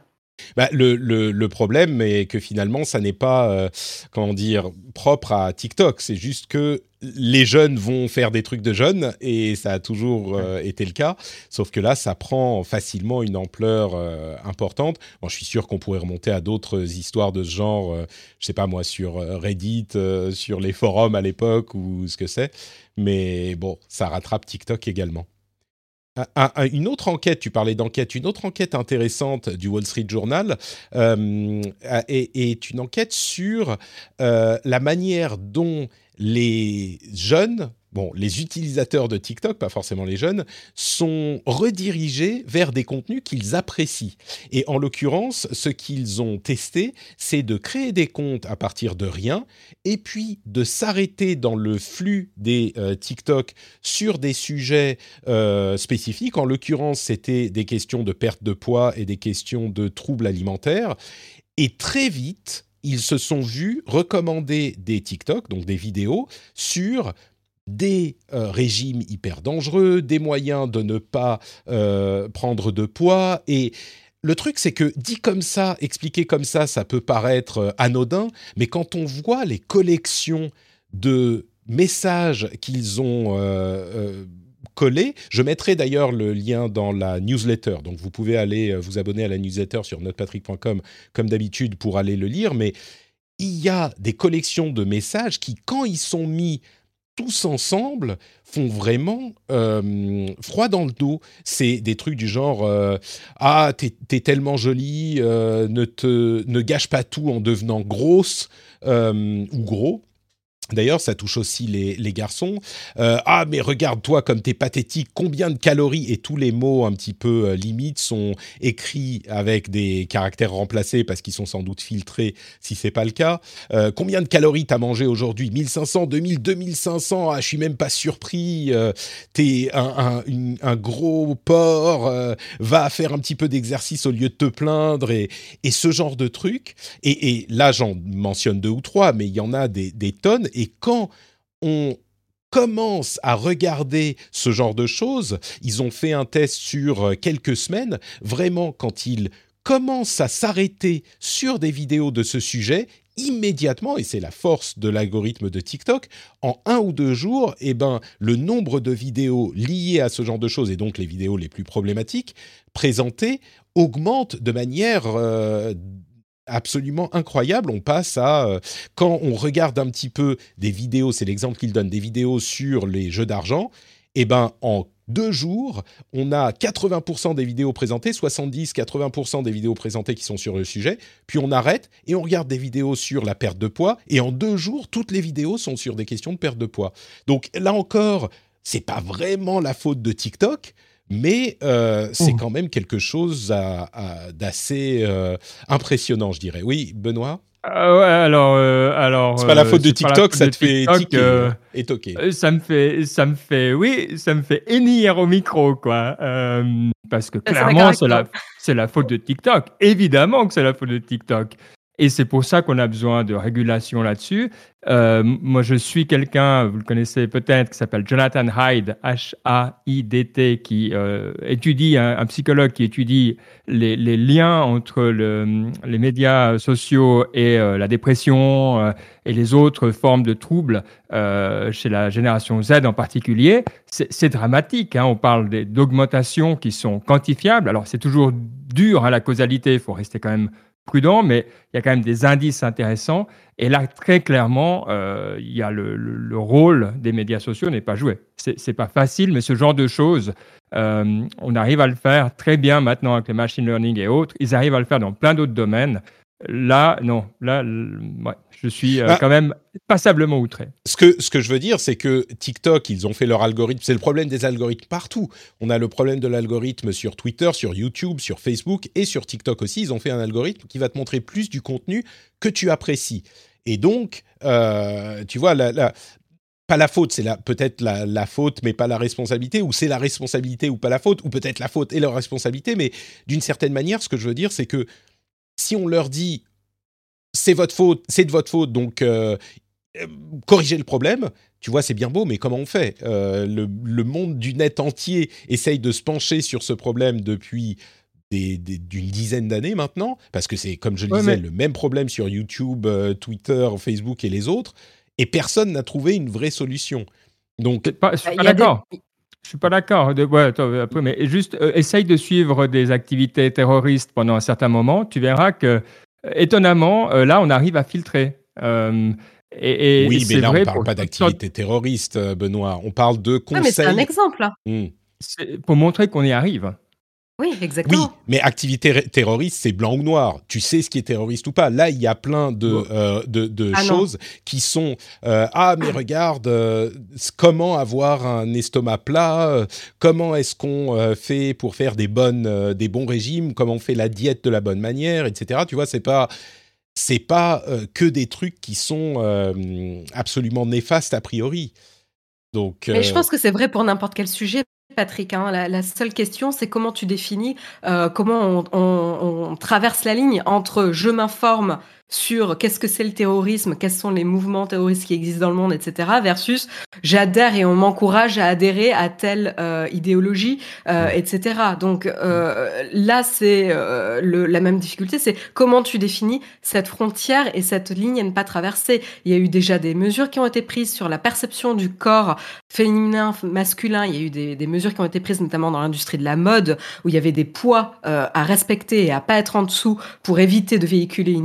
Le problème est que finalement ça n'est pas propre à TikTok, c'est juste que les jeunes vont faire des trucs de jeunes et ça a toujours été le cas, sauf que là ça prend facilement une ampleur importante. Bon, je suis sûr qu'on pourrait remonter à d'autres histoires de ce genre, je sais pas moi, sur Reddit, sur les forums à l'époque ou ce que c'est, mais bon, ça rattrape TikTok également. Une autre enquête, tu parlais d'enquête, une autre enquête intéressante du Wall Street Journal est une enquête sur la manière dont les jeunes, les utilisateurs de TikTok, pas forcément les jeunes, sont redirigés vers des contenus qu'ils apprécient. Et en l'occurrence, ce qu'ils ont testé, c'est de créer des comptes à partir de rien et puis de s'arrêter dans le flux des TikTok sur des sujets spécifiques. En l'occurrence, c'était des questions de perte de poids et des questions de troubles alimentaires. Et très vite, ils se sont vus recommander des TikTok, donc des vidéos, sur des régimes hyper dangereux, des moyens de ne pas prendre de poids. Et le truc, c'est que dit comme ça, expliqué comme ça peut paraître anodin, mais quand on voit les collections de messages qu'ils ont collés, je mettrai d'ailleurs le lien dans la newsletter, donc vous pouvez aller vous abonner à la newsletter sur notrepatrick.com comme d'habitude pour aller le lire, mais il y a des collections de messages qui, quand ils sont mis tous ensemble font vraiment froid dans le dos. C'est des trucs du genre ah, t'es tellement jolie, ne gâche pas tout en devenant grosse ou gros. D'ailleurs, ça touche aussi les garçons. Ah, mais regarde-toi comme t'es pathétique, combien de calories, et tous les mots un petit peu limites sont écrits avec des caractères remplacés parce qu'ils sont sans doute filtrés si c'est pas le cas. Combien de calories t'as mangé aujourd'hui? 1500, 2000, 2500, ah, je suis même pas surpris. T'es un gros porc, va faire un petit peu d'exercice au lieu de te plaindre, et ce genre de trucs. Et là, j'en mentionne 2 ou 3, mais il y en a des tonnes. Et quand on commence à regarder ce genre de choses, ils ont fait un test sur quelques semaines, vraiment quand ils commencent à s'arrêter sur des vidéos de ce sujet, immédiatement, et c'est la force de l'algorithme de TikTok, en 1 ou 2 jours, eh ben, le nombre de vidéos liées à ce genre de choses, et donc les vidéos les plus problématiques, présentées, augmente de manière absolument incroyable. On passe à, quand on regarde un petit peu des vidéos, c'est l'exemple qu'il donne, des vidéos sur les jeux d'argent, et ben en 2 jours, on a 80% des vidéos présentées, 70-80% des vidéos présentées qui sont sur le sujet, puis on arrête et on regarde des vidéos sur la perte de poids, et en 2 jours, toutes les vidéos sont sur des questions de perte de poids. Donc là encore, c'est pas vraiment la faute de TikTok, mais c'est quand même quelque chose d'assez impressionnant, je dirais. Oui, Benoît? Ouais, alors, c'est pas la faute de c'est pas la TikTok, faute ça de te fait TikTok, tiquer et toquer. ça me fait hennir au micro, quoi. Parce que Ça, clairement, d'accord. c'est la faute de TikTok. Évidemment que c'est la faute de TikTok. Et c'est pour ça qu'on a besoin de régulation là-dessus. Moi, je suis quelqu'un, vous le connaissez peut-être, qui s'appelle Jonathan Haidt, H-A-I-D-T, qui étudie, un psychologue qui étudie les liens entre les médias sociaux et la dépression et les autres formes de troubles chez la génération Z en particulier. C'est dramatique, hein. On parle d'augmentations qui sont quantifiables. Alors, c'est toujours dur, hein, la causalité, il faut rester quand même prudent, mais il y a quand même des indices intéressants. Et là, très clairement, il y a le rôle des médias sociaux n'est pas joué. C'est pas facile, mais ce genre de choses, on arrive à le faire très bien maintenant avec le machine learning et autres. Ils arrivent à le faire dans plein d'autres domaines. Là, non. Là, ouais, je suis quand même passablement outré. Ce que je veux dire, c'est que TikTok, ils ont fait leur algorithme. C'est le problème des algorithmes partout. On a le problème de l'algorithme sur Twitter, sur YouTube, sur Facebook et sur TikTok aussi. Ils ont fait un algorithme qui va te montrer plus du contenu que tu apprécies. Et donc, tu vois, pas la faute, c'est peut-être la faute, mais pas la responsabilité, ou c'est la responsabilité ou pas la faute, ou peut-être la faute et la responsabilité. Mais d'une certaine manière, ce que je veux dire, c'est que si on leur dit c'est votre faute, c'est de votre faute, donc corrigez le problème, tu vois, c'est bien beau, mais comment on fait? Le monde du net entier essaye de se pencher sur ce problème depuis d'une dizaine d'années maintenant, parce que c'est, comme je le disais, le même problème sur YouTube, Twitter, Facebook et les autres, et personne n'a trouvé une vraie solution. Donc, je suis pas d'accord. Je suis pas d'accord. Mais juste essaye de suivre des activités terroristes pendant un certain moment. Tu verras que, étonnamment, là, on arrive à filtrer. Oui, mais là, on ne parle pas d'activités terroristes, Benoît. On parle de conseils. Mais c'est un exemple, là. C'est pour montrer qu'on y arrive. Oui, exactement. Oui, mais activité terroriste, c'est blanc ou noir. Tu sais ce qui est terroriste ou pas. Là, il y a plein de choses qui sont mais regarde, comment avoir un estomac plat, comment est-ce qu'on fait pour faire des bons régimes, comment on fait la diète de la bonne manière, etc. Tu vois, c'est pas que des trucs qui sont absolument néfastes a priori. Donc, mais je pense que c'est vrai pour n'importe quel sujet, Patrick, hein. La seule question, c'est comment tu définis, comment on traverse la ligne entre je m'informe sur qu'est-ce que c'est le terrorisme, quels sont les mouvements terroristes qui existent dans le monde, etc., versus j'adhère et on m'encourage à adhérer à telle idéologie, etc. Donc là, c'est la même difficulté, c'est comment tu définis cette frontière et cette ligne à ne pas traverser. Il y a eu déjà des mesures qui ont été prises sur la perception du corps féminin, masculin. Il y a eu des mesures qui ont été prises notamment dans l'industrie de la mode, où il y avait des poids à respecter et à pas être en dessous pour éviter de véhiculer une image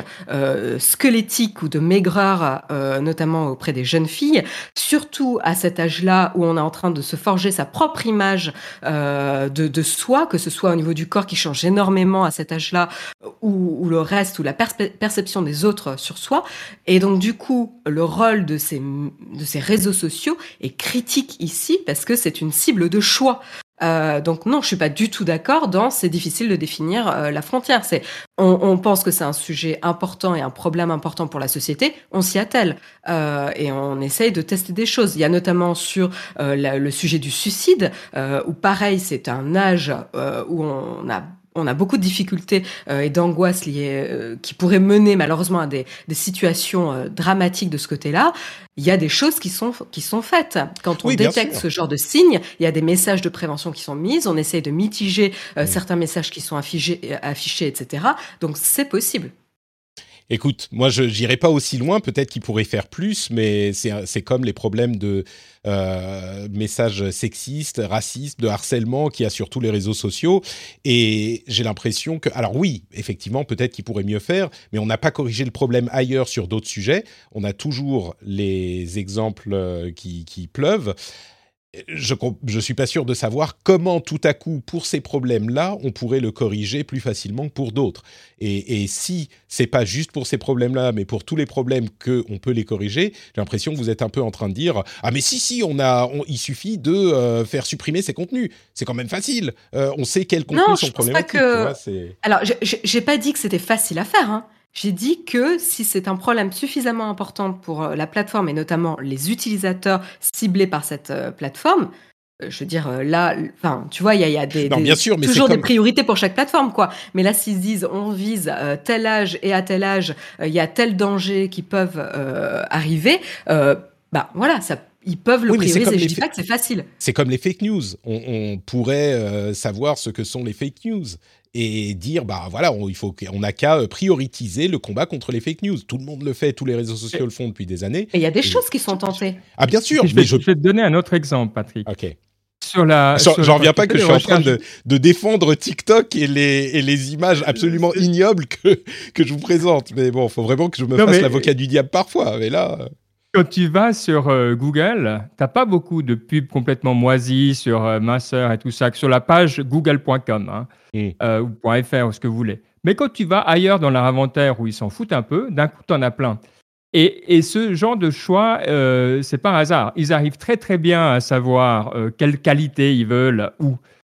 d'image squelettique ou de maigreur, notamment auprès des jeunes filles, surtout à cet âge-là où on est en train de se forger sa propre image de soi, que ce soit au niveau du corps qui change énormément à cet âge-là, ou le reste, ou la perception des autres sur soi. Et donc du coup, le rôle de ces réseaux sociaux est critique ici, parce que c'est une cible de choix. Donc non, je suis pas du tout d'accord c'est difficile de définir la frontière. On pense que c'est un sujet important et un problème important pour la société, on s'y attelle et on essaye de tester des choses. Il y a notamment sur le sujet du suicide, où pareil, c'est un âge où on a beaucoup de difficultés et d'angoisses liées qui pourraient mener malheureusement à des situations dramatiques de ce côté-là. Il y a des choses qui sont faites. Quand on détecte ce genre de signes, il y a des messages de prévention qui sont mis, on essaye de mitiger certains messages qui sont affichés, etc. Donc c'est possible. Écoute, moi je n'irai pas aussi loin, peut-être qu'il pourrait faire plus, mais c'est comme les problèmes de messages sexistes, racistes, de harcèlement qu'il y a sur tous les réseaux sociaux. Et j'ai l'impression que... Alors oui, effectivement, peut-être qu'il pourrait mieux faire, mais on n'a pas corrigé le problème ailleurs sur d'autres sujets. On a toujours les exemples qui pleuvent. Je suis pas sûr de savoir comment tout à coup, pour ces problèmes-là, on pourrait le corriger plus facilement que pour d'autres. Et si c'est pas juste pour ces problèmes-là, mais pour tous les problèmes qu'on peut les corriger, j'ai l'impression que vous êtes un peu en train de dire « Ah mais si, il suffit de faire supprimer ces contenus. C'est quand même facile. On sait quels contenus sont problématiques. » Alors, j'ai pas dit que c'était facile à faire, hein. J'ai dit que si c'est un problème suffisamment important pour la plateforme et notamment les utilisateurs ciblés par cette plateforme, je veux dire là, enfin, tu vois, il y a toujours des priorités pour chaque plateforme, quoi. Mais là, s'ils disent on vise tel âge et à tel âge, il y a tel danger qui peuvent arriver, voilà, ça. Ils peuvent le prioriser. Je dis pas que c'est facile. C'est comme les fake news. On pourrait savoir ce que sont les fake news et dire on n'a qu'à prioriser le combat contre les fake news. Tout le monde le fait, tous les réseaux sociaux le font depuis des années. Et il y a des choses qui sont tentées. Ah bien sûr. Je vais te donner un autre exemple, Patrick. Ok. J'en reviens pas que je suis en train de défendre TikTok et les images absolument ignobles que je vous présente. Mais bon, il faut vraiment que je me fasse l'avocat du diable parfois. Mais là... Quand tu vas sur Google, tu n'as pas beaucoup de pubs complètement moisies sur minceur et tout ça, que sur la page google.com ou .fr ou ce que vous voulez. Mais quand tu vas ailleurs dans leur inventaire où ils s'en foutent un peu, d'un coup, tu en as plein. Et ce genre de choix, c'est pas un hasard. Ils arrivent très, très bien à savoir quelle qualité ils veulent où.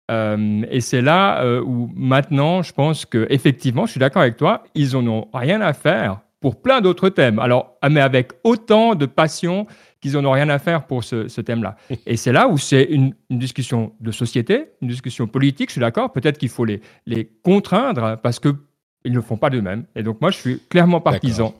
Et c'est là où maintenant, je pense qu'effectivement, je suis d'accord avec toi, ils n'en ont rien à faire pour plein d'autres thèmes. Alors, mais avec autant de passion qu'ils n'en ont rien à faire pour ce thème-là. Et c'est là où c'est une discussion de société, une discussion politique, je suis d'accord. Peut-être qu'il faut les contraindre parce qu'ils ne le font pas d'eux-mêmes. Et donc, moi, je suis clairement partisan.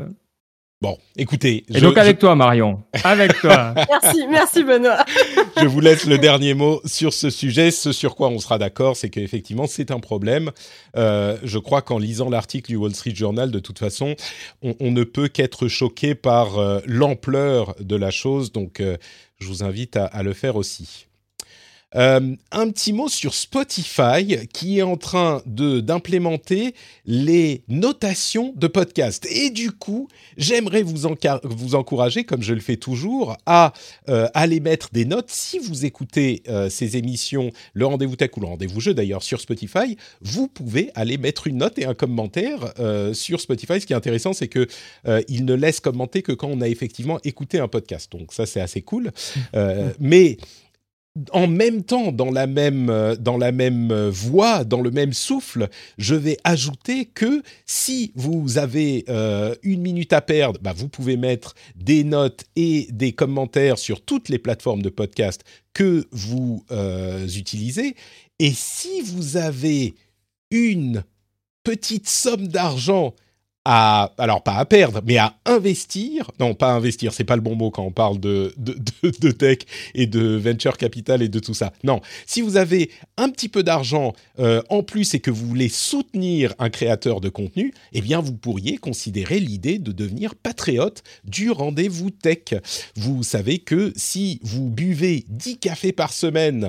Bon, écoutez... donc avec toi, Marion. Avec toi. Merci Benoît. Je vous laisse le dernier mot sur ce sujet. Ce sur quoi on sera d'accord, c'est qu'effectivement, c'est un problème. Je crois qu'en lisant l'article du Wall Street Journal, de toute façon, on ne peut qu'être choqué par l'ampleur de la chose. Donc, je vous invite à le faire aussi. Un petit mot sur Spotify qui est en train d'implémenter les notations de podcast. Et du coup, j'aimerais vous encourager, comme je le fais toujours, à aller mettre des notes. Si vous écoutez ces émissions, le Rendez-vous Tech ou le Rendez-vous Jeu d'ailleurs sur Spotify, vous pouvez aller mettre une note et un commentaire sur Spotify. Ce qui est intéressant, c'est que il ne laisse commenter que quand on a effectivement écouté un podcast. Donc ça, c'est assez cool. Mais en même temps, dans la même voix, dans le même souffle, je vais ajouter que si vous avez 1 minute à perdre, vous pouvez mettre des notes et des commentaires sur toutes les plateformes de podcast que vous utilisez. Et si vous avez une petite somme d'argent alors pas à perdre, mais à investir. Non, pas à investir, c'est pas le bon mot quand on parle de tech et de venture capital et de tout ça. Non, si vous avez un petit peu d'argent en plus et que vous voulez soutenir un créateur de contenu, eh bien vous pourriez considérer l'idée de devenir patriote du Rendez-vous Tech. Vous savez que si vous buvez 10 cafés par semaine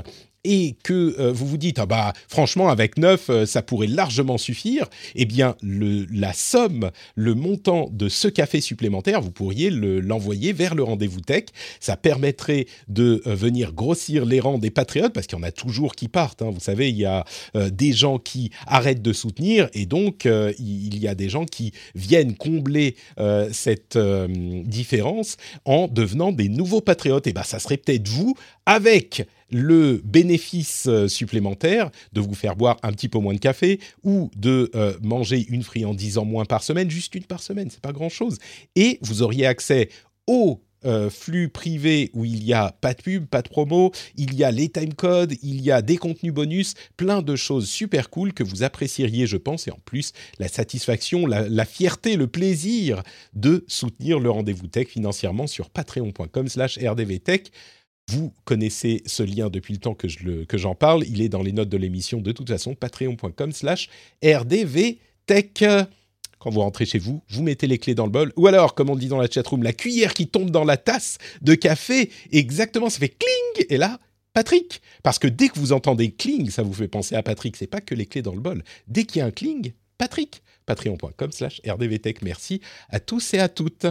et que vous vous dites franchement avec 9 ça pourrait largement suffire, eh bien la somme, le montant de ce café supplémentaire, vous pourriez l'envoyer vers le Rendez-vous Tech. Ça permettrait de venir grossir les rangs des patriotes, parce qu'il y en a toujours qui partent, hein. Vous savez, il y a des gens qui arrêtent de soutenir, et donc il y a des gens qui viennent combler cette différence en devenant des nouveaux patriotes. Et ça serait peut-être vous, avec le bénéfice supplémentaire de vous faire boire un petit peu moins de café, ou de manger une friandise en moins par semaine, juste une par semaine, c'est pas grand-chose. Et vous auriez accès au flux privé où il n'y a pas de pub, pas de promo, il y a les timecodes, il y a des contenus bonus, plein de choses super cool que vous apprécieriez, je pense, et en plus, la satisfaction, la fierté, le plaisir de soutenir le Rendez-vous Tech financièrement sur patreon.com/rdvtech. Vous connaissez ce lien depuis le temps que j'en parle, il est dans les notes de l'émission de toute façon, patreon.com/rdvtech. Quand vous rentrez chez vous, vous mettez les clés dans le bol, ou alors, comme on dit dans la chatroom, la cuillère qui tombe dans la tasse de café, exactement, ça fait cling, et là, Patrick. Parce que dès que vous entendez cling, ça vous fait penser à Patrick, c'est pas que les clés dans le bol. Dès qu'il y a un cling, Patrick. Patreon.com/rdvtech. Merci à tous et à toutes.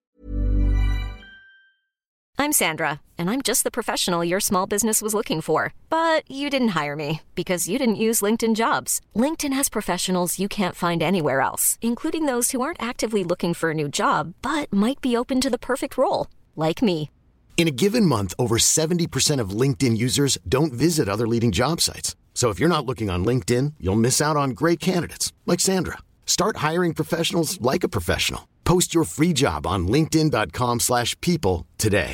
I'm Sandra, and I'm just the professional your small business was looking for. But you didn't hire me because you didn't use LinkedIn Jobs. LinkedIn has professionals you can't find anywhere else, including those who aren't actively looking for a new job, but might be open to the perfect role, like me. In a given month, over 70% of LinkedIn users don't visit other leading job sites. So if you're not looking on LinkedIn, you'll miss out on great candidates, like Sandra. Start hiring professionals like a professional. Post your free job on linkedin.com/people today.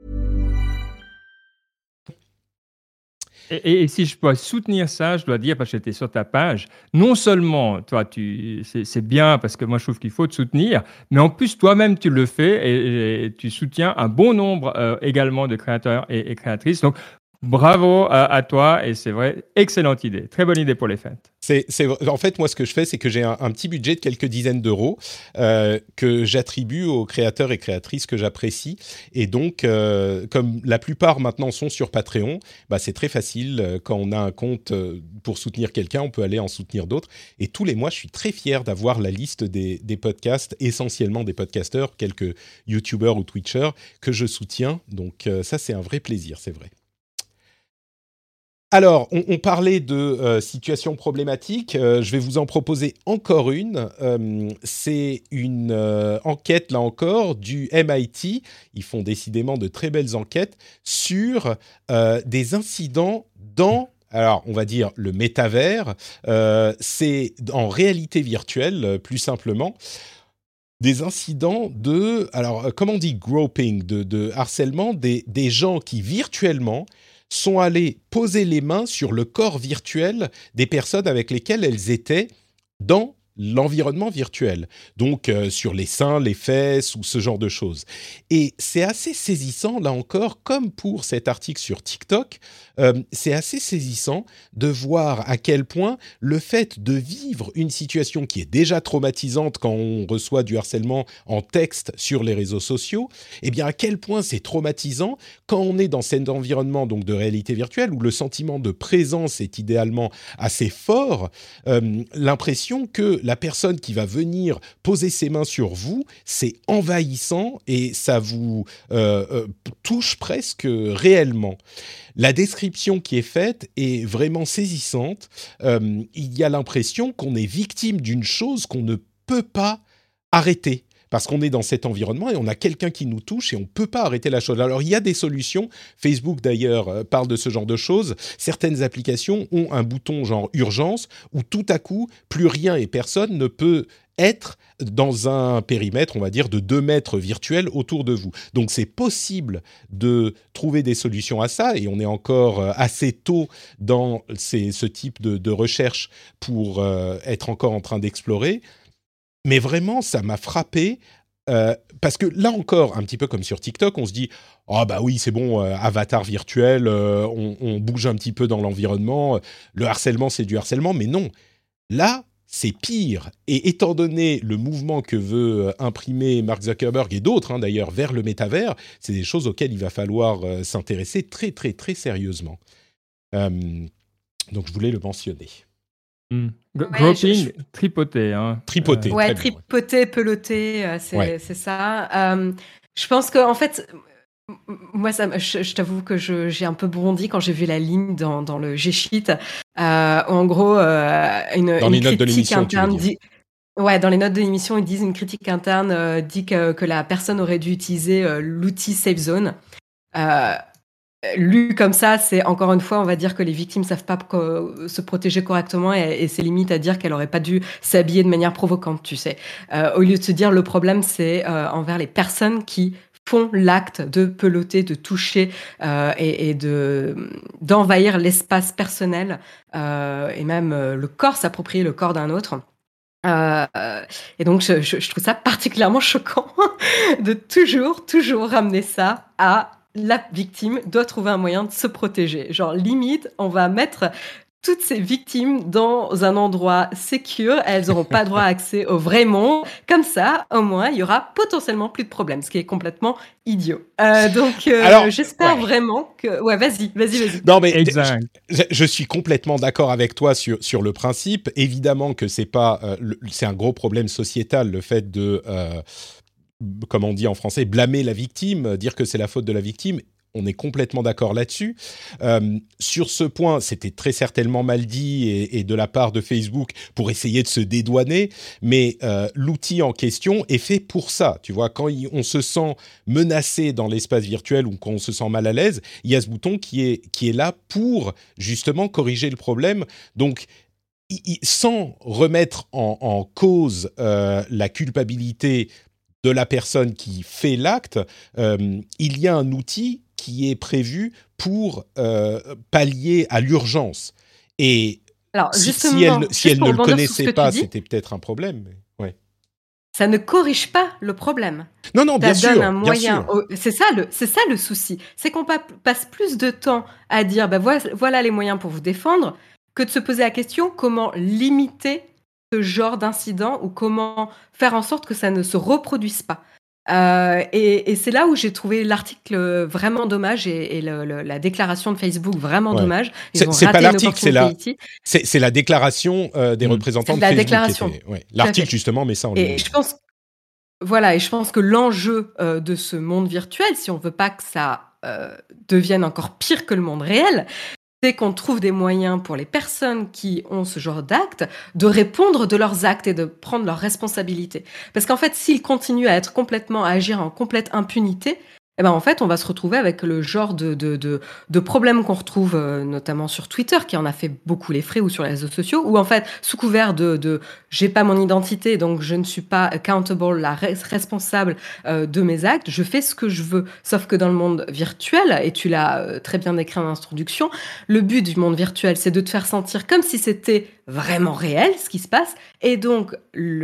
Et si je peux soutenir ça, je dois dire, parce que j'étais sur ta page, non seulement, toi, c'est bien, parce que moi, je trouve qu'il faut te soutenir, mais en plus, toi-même, tu le fais et tu soutiens un bon nombre également de créateurs et créatrices. Donc, bravo à toi, et c'est vrai, excellente idée. Très bonne idée pour les fêtes. En fait, moi, ce que je fais, c'est que j'ai un petit budget de quelques dizaines d'euros que j'attribue aux créateurs et créatrices que j'apprécie. Et donc, comme la plupart maintenant sont sur Patreon, c'est très facile. Quand on a un compte pour soutenir quelqu'un, on peut aller en soutenir d'autres. Et tous les mois, je suis très fier d'avoir la liste des podcasts, essentiellement des podcasteurs, quelques YouTubers ou Twitchers que je soutiens. Donc ça, c'est un vrai plaisir, c'est vrai. Alors, on parlait de situations problématiques. Je vais vous en proposer encore une. C'est une enquête, là encore, du MIT. Ils font décidément de très belles enquêtes sur des incidents dans... Alors, on va dire le métavers. C'est en réalité virtuelle, plus simplement. Des incidents de... Alors, comment on dit groping, de harcèlement, des gens qui virtuellement... sont allés poser les mains sur le corps virtuel des personnes avec lesquelles elles étaient dans l'environnement virtuel. Donc, sur les seins, les fesses ou ce genre de choses. Et c'est assez saisissant, là encore, comme pour cet article sur TikTok, c'est assez saisissant de voir à quel point le fait de vivre une situation qui est déjà traumatisante quand on reçoit du harcèlement en texte sur les réseaux sociaux, eh bien à quel point c'est traumatisant quand on est dans cet environnement donc de réalité virtuelle où le sentiment de présence est idéalement assez fort, l'impression que la personne qui va venir poser ses mains sur vous, c'est envahissant et ça vous touche presque réellement. La description qui est faite est vraiment saisissante. Il y a l'impression qu'on est victime d'une chose qu'on ne peut pas arrêter. Parce qu'on est dans cet environnement et on a quelqu'un qui nous touche et on ne peut pas arrêter la chose. Alors, il y a des solutions. Facebook, d'ailleurs, parle de ce genre de choses. Certaines applications ont un bouton genre « urgence » où tout à coup, plus rien et personne ne peut être dans un périmètre, on va dire, de 2 mètres virtuels autour de vous. Donc, c'est possible de trouver des solutions à ça et on est encore assez tôt dans ce type de recherche pour être encore en train d'explorer. Mais vraiment, ça m'a frappé parce que là encore, un petit peu comme sur TikTok, on se dit « Ah bah oui, c'est bon, avatar virtuel, on bouge un petit peu dans l'environnement, le harcèlement, c'est du harcèlement. » Mais non, là, c'est pire. Et étant donné le mouvement que veut imprimer Mark Zuckerberg et d'autres, d'ailleurs, vers le métavers, c'est des choses auxquelles il va falloir s'intéresser très, très, très sérieusement. Donc, je voulais le mentionner. Groping, tripoter. Hein. Tripoter. Ouais, tripoter, peloter, c'est ça. Je pense qu'en fait, moi, je t'avoue que j'ai un peu bondi quand j'ai vu la ligne dans le G-Sheet. En gros, dans les notes de l'émission, interne dit. Ouais, dans les notes de l'émission, ils disent une critique interne dit que la personne aurait dû utiliser l'outil SafeZone. Lu comme ça, c'est encore une fois, on va dire que les victimes savent pas se protéger correctement et c'est limite à dire qu'elle aurait pas dû s'habiller de manière provocante, tu sais. Au lieu de se dire le problème, c'est envers les personnes qui font l'acte de peloter, de toucher et d'envahir l'espace personnel et même le corps, s'approprier le corps d'un autre. Et donc je trouve ça particulièrement choquant de toujours ramener ça à la victime doit trouver un moyen de se protéger. Genre, limite, on va mettre toutes ces victimes dans un endroit sécure. Elles n'auront pas droit à accès au vrai monde. Comme ça, au moins, il y aura potentiellement plus de problèmes, ce qui est complètement idiot. Donc, j'espère vraiment que... Ouais, vas-y. Non, mais exact. Je suis complètement d'accord avec toi sur le principe. Évidemment que c'est pas... c'est un gros problème sociétal, le fait de... comme on dit en français, blâmer la victime, dire que c'est la faute de la victime. On est complètement d'accord là-dessus. Sur ce point, c'était très certainement mal dit et de la part de Facebook pour essayer de se dédouaner, mais l'outil en question est fait pour ça. Tu vois, quand on se sent menacé dans l'espace virtuel ou quand on se sent mal à l'aise, il y a ce bouton qui est là pour justement corriger le problème. Donc, sans remettre en cause la culpabilité de la personne qui fait l'acte, il y a un outil qui est prévu pour pallier à l'urgence. Et alors, si elle ne le connaissait pas, c'était peut-être un problème. Mais, ouais. Ça ne corrige pas le problème. Non, bien sûr. Ça donne un moyen. C'est ça le souci. C'est qu'on passe plus de temps à dire voilà les moyens pour vous défendre que de se poser la question comment limiter ce genre d'incident ou comment faire en sorte que ça ne se reproduise pas. Et c'est là où j'ai trouvé l'article vraiment dommage et la déclaration de Facebook vraiment dommage. C'est pas l'article, c'est la déclaration des représentants de Facebook. Déclaration. L'article justement, mais ça on et je pense que l'enjeu de ce monde virtuel, si on veut pas que ça devienne encore pire que le monde réel, c'est qu'on trouve des moyens pour les personnes qui ont ce genre d'actes de répondre de leurs actes et de prendre leurs responsabilités. Parce qu'en fait, s'ils continuent à agir en complète impunité, eh ben en fait, on va se retrouver avec le genre de problèmes qu'on retrouve notamment sur Twitter, qui en a fait beaucoup les frais, ou sur les réseaux sociaux, où en fait, sous couvert de j'ai pas mon identité, donc je ne suis pas accountable, responsable de mes actes, je fais ce que je veux. Sauf que dans le monde virtuel, et tu l'as très bien décrit en introduction, le but du monde virtuel, c'est de te faire sentir comme si c'était vraiment réel, ce qui se passe, et donc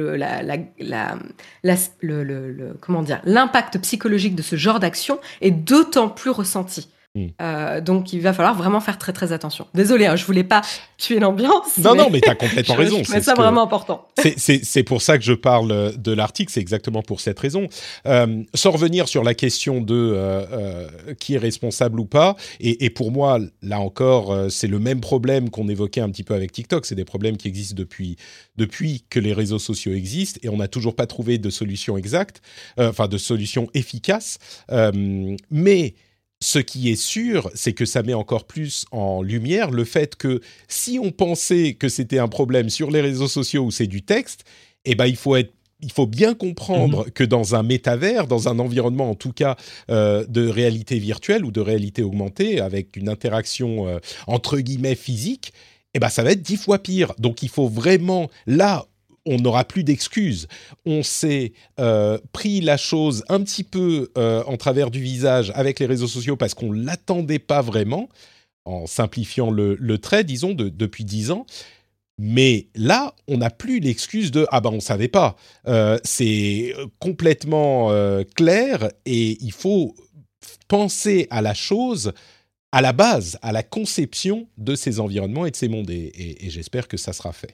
l'impact psychologique de ce genre d'action est d'autant plus ressenti. Donc il va falloir vraiment faire très très attention. Désolée, je voulais pas tuer l'ambiance. Non, mais t'as complètement raison. C'est ça vraiment important. C'est pour ça que je parle de l'article, c'est exactement pour cette raison. Sans revenir sur la question de qui est responsable ou pas, et pour moi, là encore, c'est le même problème qu'on évoquait un petit peu avec TikTok, c'est des problèmes qui existent depuis que les réseaux sociaux existent, et on n'a toujours pas trouvé de solution exacte, de solution efficace, mais ce qui est sûr, c'est que ça met encore plus en lumière le fait que si on pensait que c'était un problème sur les réseaux sociaux où c'est du texte, eh ben il faut bien comprendre que dans un métavers, dans un environnement en tout cas de réalité virtuelle ou de réalité augmentée avec une interaction entre guillemets physique, eh ben ça va être 10 fois pire. Donc il faut vraiment là. On n'aura plus d'excuses. On s'est pris la chose un petit peu en travers du visage avec les réseaux sociaux parce qu'on ne l'attendait pas vraiment, en simplifiant le trait, disons, depuis 10 ans. Mais là, on n'a plus l'excuse de « Ah ben, on ne savait pas ». C'est complètement clair et il faut penser à la chose à la base, à la conception de ces environnements et de ces mondes. Et j'espère que ça sera fait.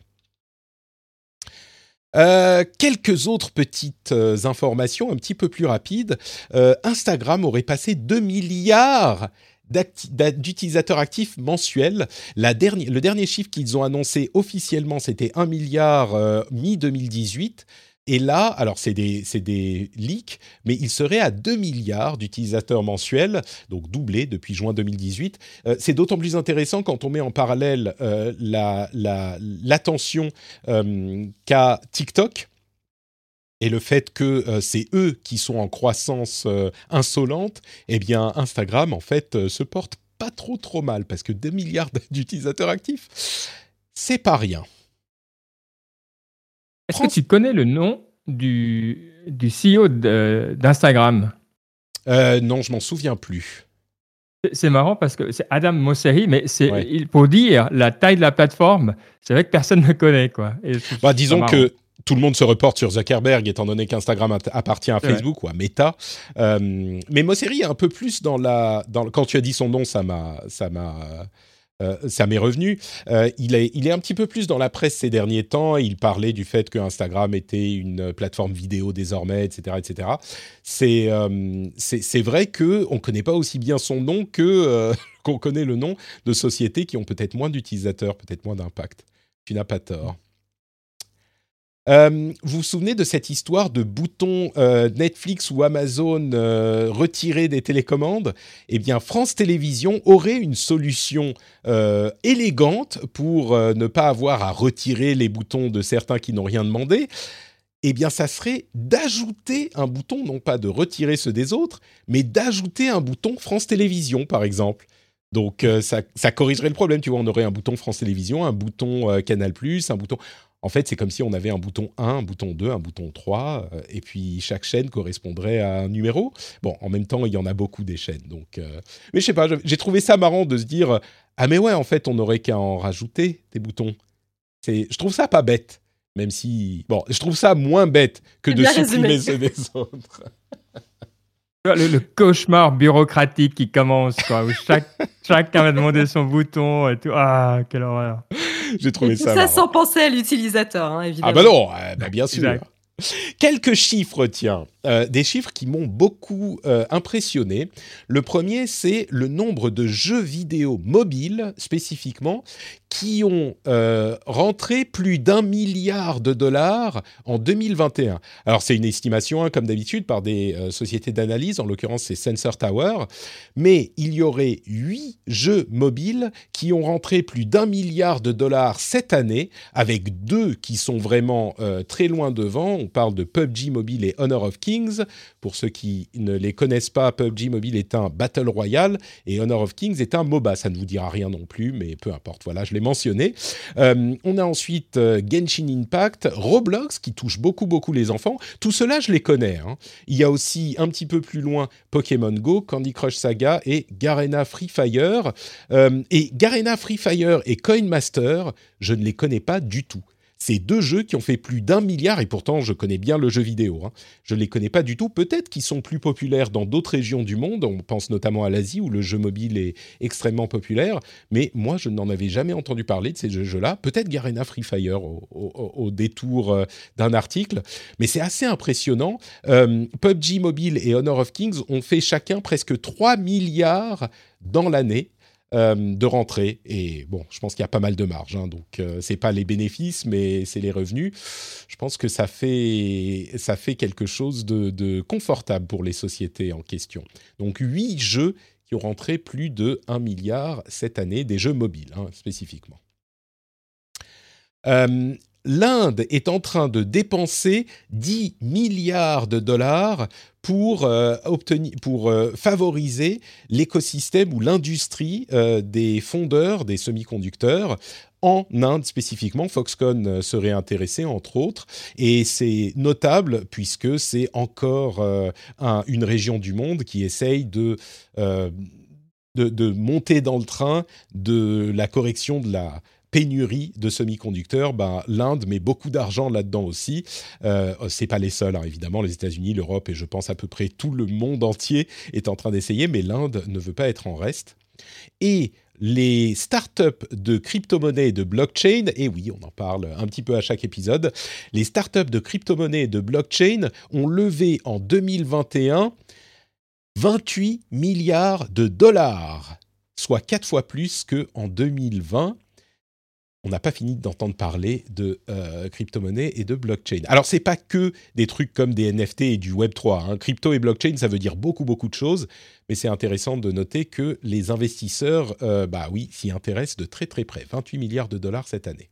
Quelques autres petites informations un petit peu plus rapides. Instagram aurait passé 2 milliards d'utilisateurs actifs mensuels. Le dernier chiffre qu'ils ont annoncé officiellement, c'était 1 milliard mi-2018. Et là, alors c'est des leaks, mais il serait à 2 milliards d'utilisateurs mensuels, donc doublé depuis juin 2018. C'est d'autant plus intéressant quand on met en parallèle l'attention qu'a TikTok et le fait que c'est eux qui sont en croissance insolente. Eh bien, Instagram, en fait, se porte pas trop mal, parce que 2 milliards d'utilisateurs actifs, c'est pas rien. Est-ce que tu connais le nom du CEO d'Instagram ? Non, je m'en souviens plus. C'est marrant parce que c'est Adam Mosseri, mais Ouais. pour dire la taille de la plateforme, c'est vrai que personne ne connaît, quoi. Et Disons que tout le monde se reporte sur Zuckerberg, étant donné qu'Instagram appartient à Facebook ou à Meta. Mais Mosseri est un peu plus quand tu as dit son nom, ça m'est revenu. Il est un petit peu plus dans la presse ces derniers temps. Il parlait du fait que Instagram était une plateforme vidéo désormais, etc., etc. C'est vrai que on connaît pas aussi bien son nom que qu'on connaît le nom de sociétés qui ont peut-être moins d'utilisateurs, peut-être moins d'impact. Tu n'as pas tort. Vous vous souvenez de cette histoire de boutons Netflix ou Amazon retirés des télécommandes ? Eh bien, France Télévisions aurait une solution élégante pour ne pas avoir à retirer les boutons de certains qui n'ont rien demandé. Eh bien, ça serait d'ajouter un bouton, non pas de retirer ceux des autres, mais d'ajouter un bouton France Télévisions, par exemple. Donc, ça corrigerait le problème. Tu vois, on aurait un bouton France Télévisions, un bouton Canal+, un bouton... En fait, c'est comme si on avait un bouton 1, un bouton 2, un bouton 3, et puis chaque chaîne correspondrait à un numéro. Bon, en même temps, il y en a beaucoup des chaînes. Donc, mais je sais pas, j'ai trouvé ça marrant de se dire « Ah mais ouais, en fait, on n'aurait qu'à en rajouter des boutons. » Je trouve ça pas bête, même si... Bon, je trouve ça moins bête que de supprimer ceux des autres. Le cauchemar bureaucratique qui commence, quoi, où chacun va demander son bouton et tout. Ah, quelle horreur. J'ai trouvé ça marrant. Sans penser à l'utilisateur, hein, évidemment. Ah bah non, bien sûr. Exact. Quelques chiffres, tiens. Des chiffres qui m'ont beaucoup impressionné. Le premier, c'est le nombre de jeux vidéo mobiles, spécifiquement, qui ont rentré plus d'1 milliard de dollars en 2021. Alors, c'est une estimation, hein, comme d'habitude, par des sociétés d'analyse. En l'occurrence, c'est Sensor Tower. Mais il y aurait 8 jeux mobiles qui ont rentré plus d'1 milliard de dollars cette année, avec 2 qui sont vraiment très loin devant. On parle de PUBG Mobile et Honor of Kings. Pour ceux qui ne les connaissent pas, PUBG Mobile est un Battle Royale et Honor of Kings est un MOBA. Ça ne vous dira rien non plus, mais peu importe. Voilà, je l'ai mentionné. On a ensuite Genshin Impact, Roblox, qui touche beaucoup les enfants. Tout cela, je les connais. Hein. Il y a aussi, un petit peu plus loin, Pokémon Go, Candy Crush Saga et Garena Free Fire. Et Garena Free Fire et Coin Master, je ne les connais pas du tout. C'est 2 jeux qui ont fait plus d'1 milliard, et pourtant je connais bien le jeu vidéo. Hein. Je ne les connais pas du tout. Peut-être qu'ils sont plus populaires dans d'autres régions du monde. On pense notamment à l'Asie, où le jeu mobile est extrêmement populaire. Mais moi, je n'en avais jamais entendu parler de ces jeux-là. Peut-être Garena Free Fire au détour d'un article. Mais c'est assez impressionnant. PUBG Mobile et Honor of Kings ont fait chacun presque 3 milliards dans l'année. De rentrée, et bon, je pense qu'il y a pas mal de marge, hein, donc c'est pas les bénéfices, mais c'est les revenus. Je pense que ça fait quelque chose de confortable pour les sociétés en question. Donc 8 jeux qui ont rentré plus de 1 milliard cette année, des jeux mobiles, hein, spécifiquement. L'Inde est en train de dépenser 10 milliards de dollars pour favoriser l'écosystème ou l'industrie des fondeurs des semi-conducteurs. En Inde spécifiquement, Foxconn serait intéressé, entre autres, et c'est notable puisque c'est encore une région du monde qui essaye de monter dans le train de la correction de la pénurie de semi-conducteurs. L'Inde met beaucoup d'argent là-dedans aussi. C'est pas les seuls, hein, évidemment. Les États-Unis, l'Europe et je pense à peu près tout le monde entier est en train d'essayer, mais l'Inde ne veut pas être en reste. Et les startups de crypto-monnaies et de blockchain, et oui, on en parle un petit peu à chaque épisode, les startups de crypto-monnaies et de blockchain ont levé en 2021 28 milliards de dollars, soit 4 fois plus qu'en 2020. On n'a pas fini d'entendre parler de crypto-monnaie et de blockchain. Alors, c'est pas que des trucs comme des NFT et du Web3. Hein. Crypto et blockchain, ça veut dire beaucoup, beaucoup de choses. Mais c'est intéressant de noter que les investisseurs, s'y intéressent de très, très près. 28 milliards de dollars cette année.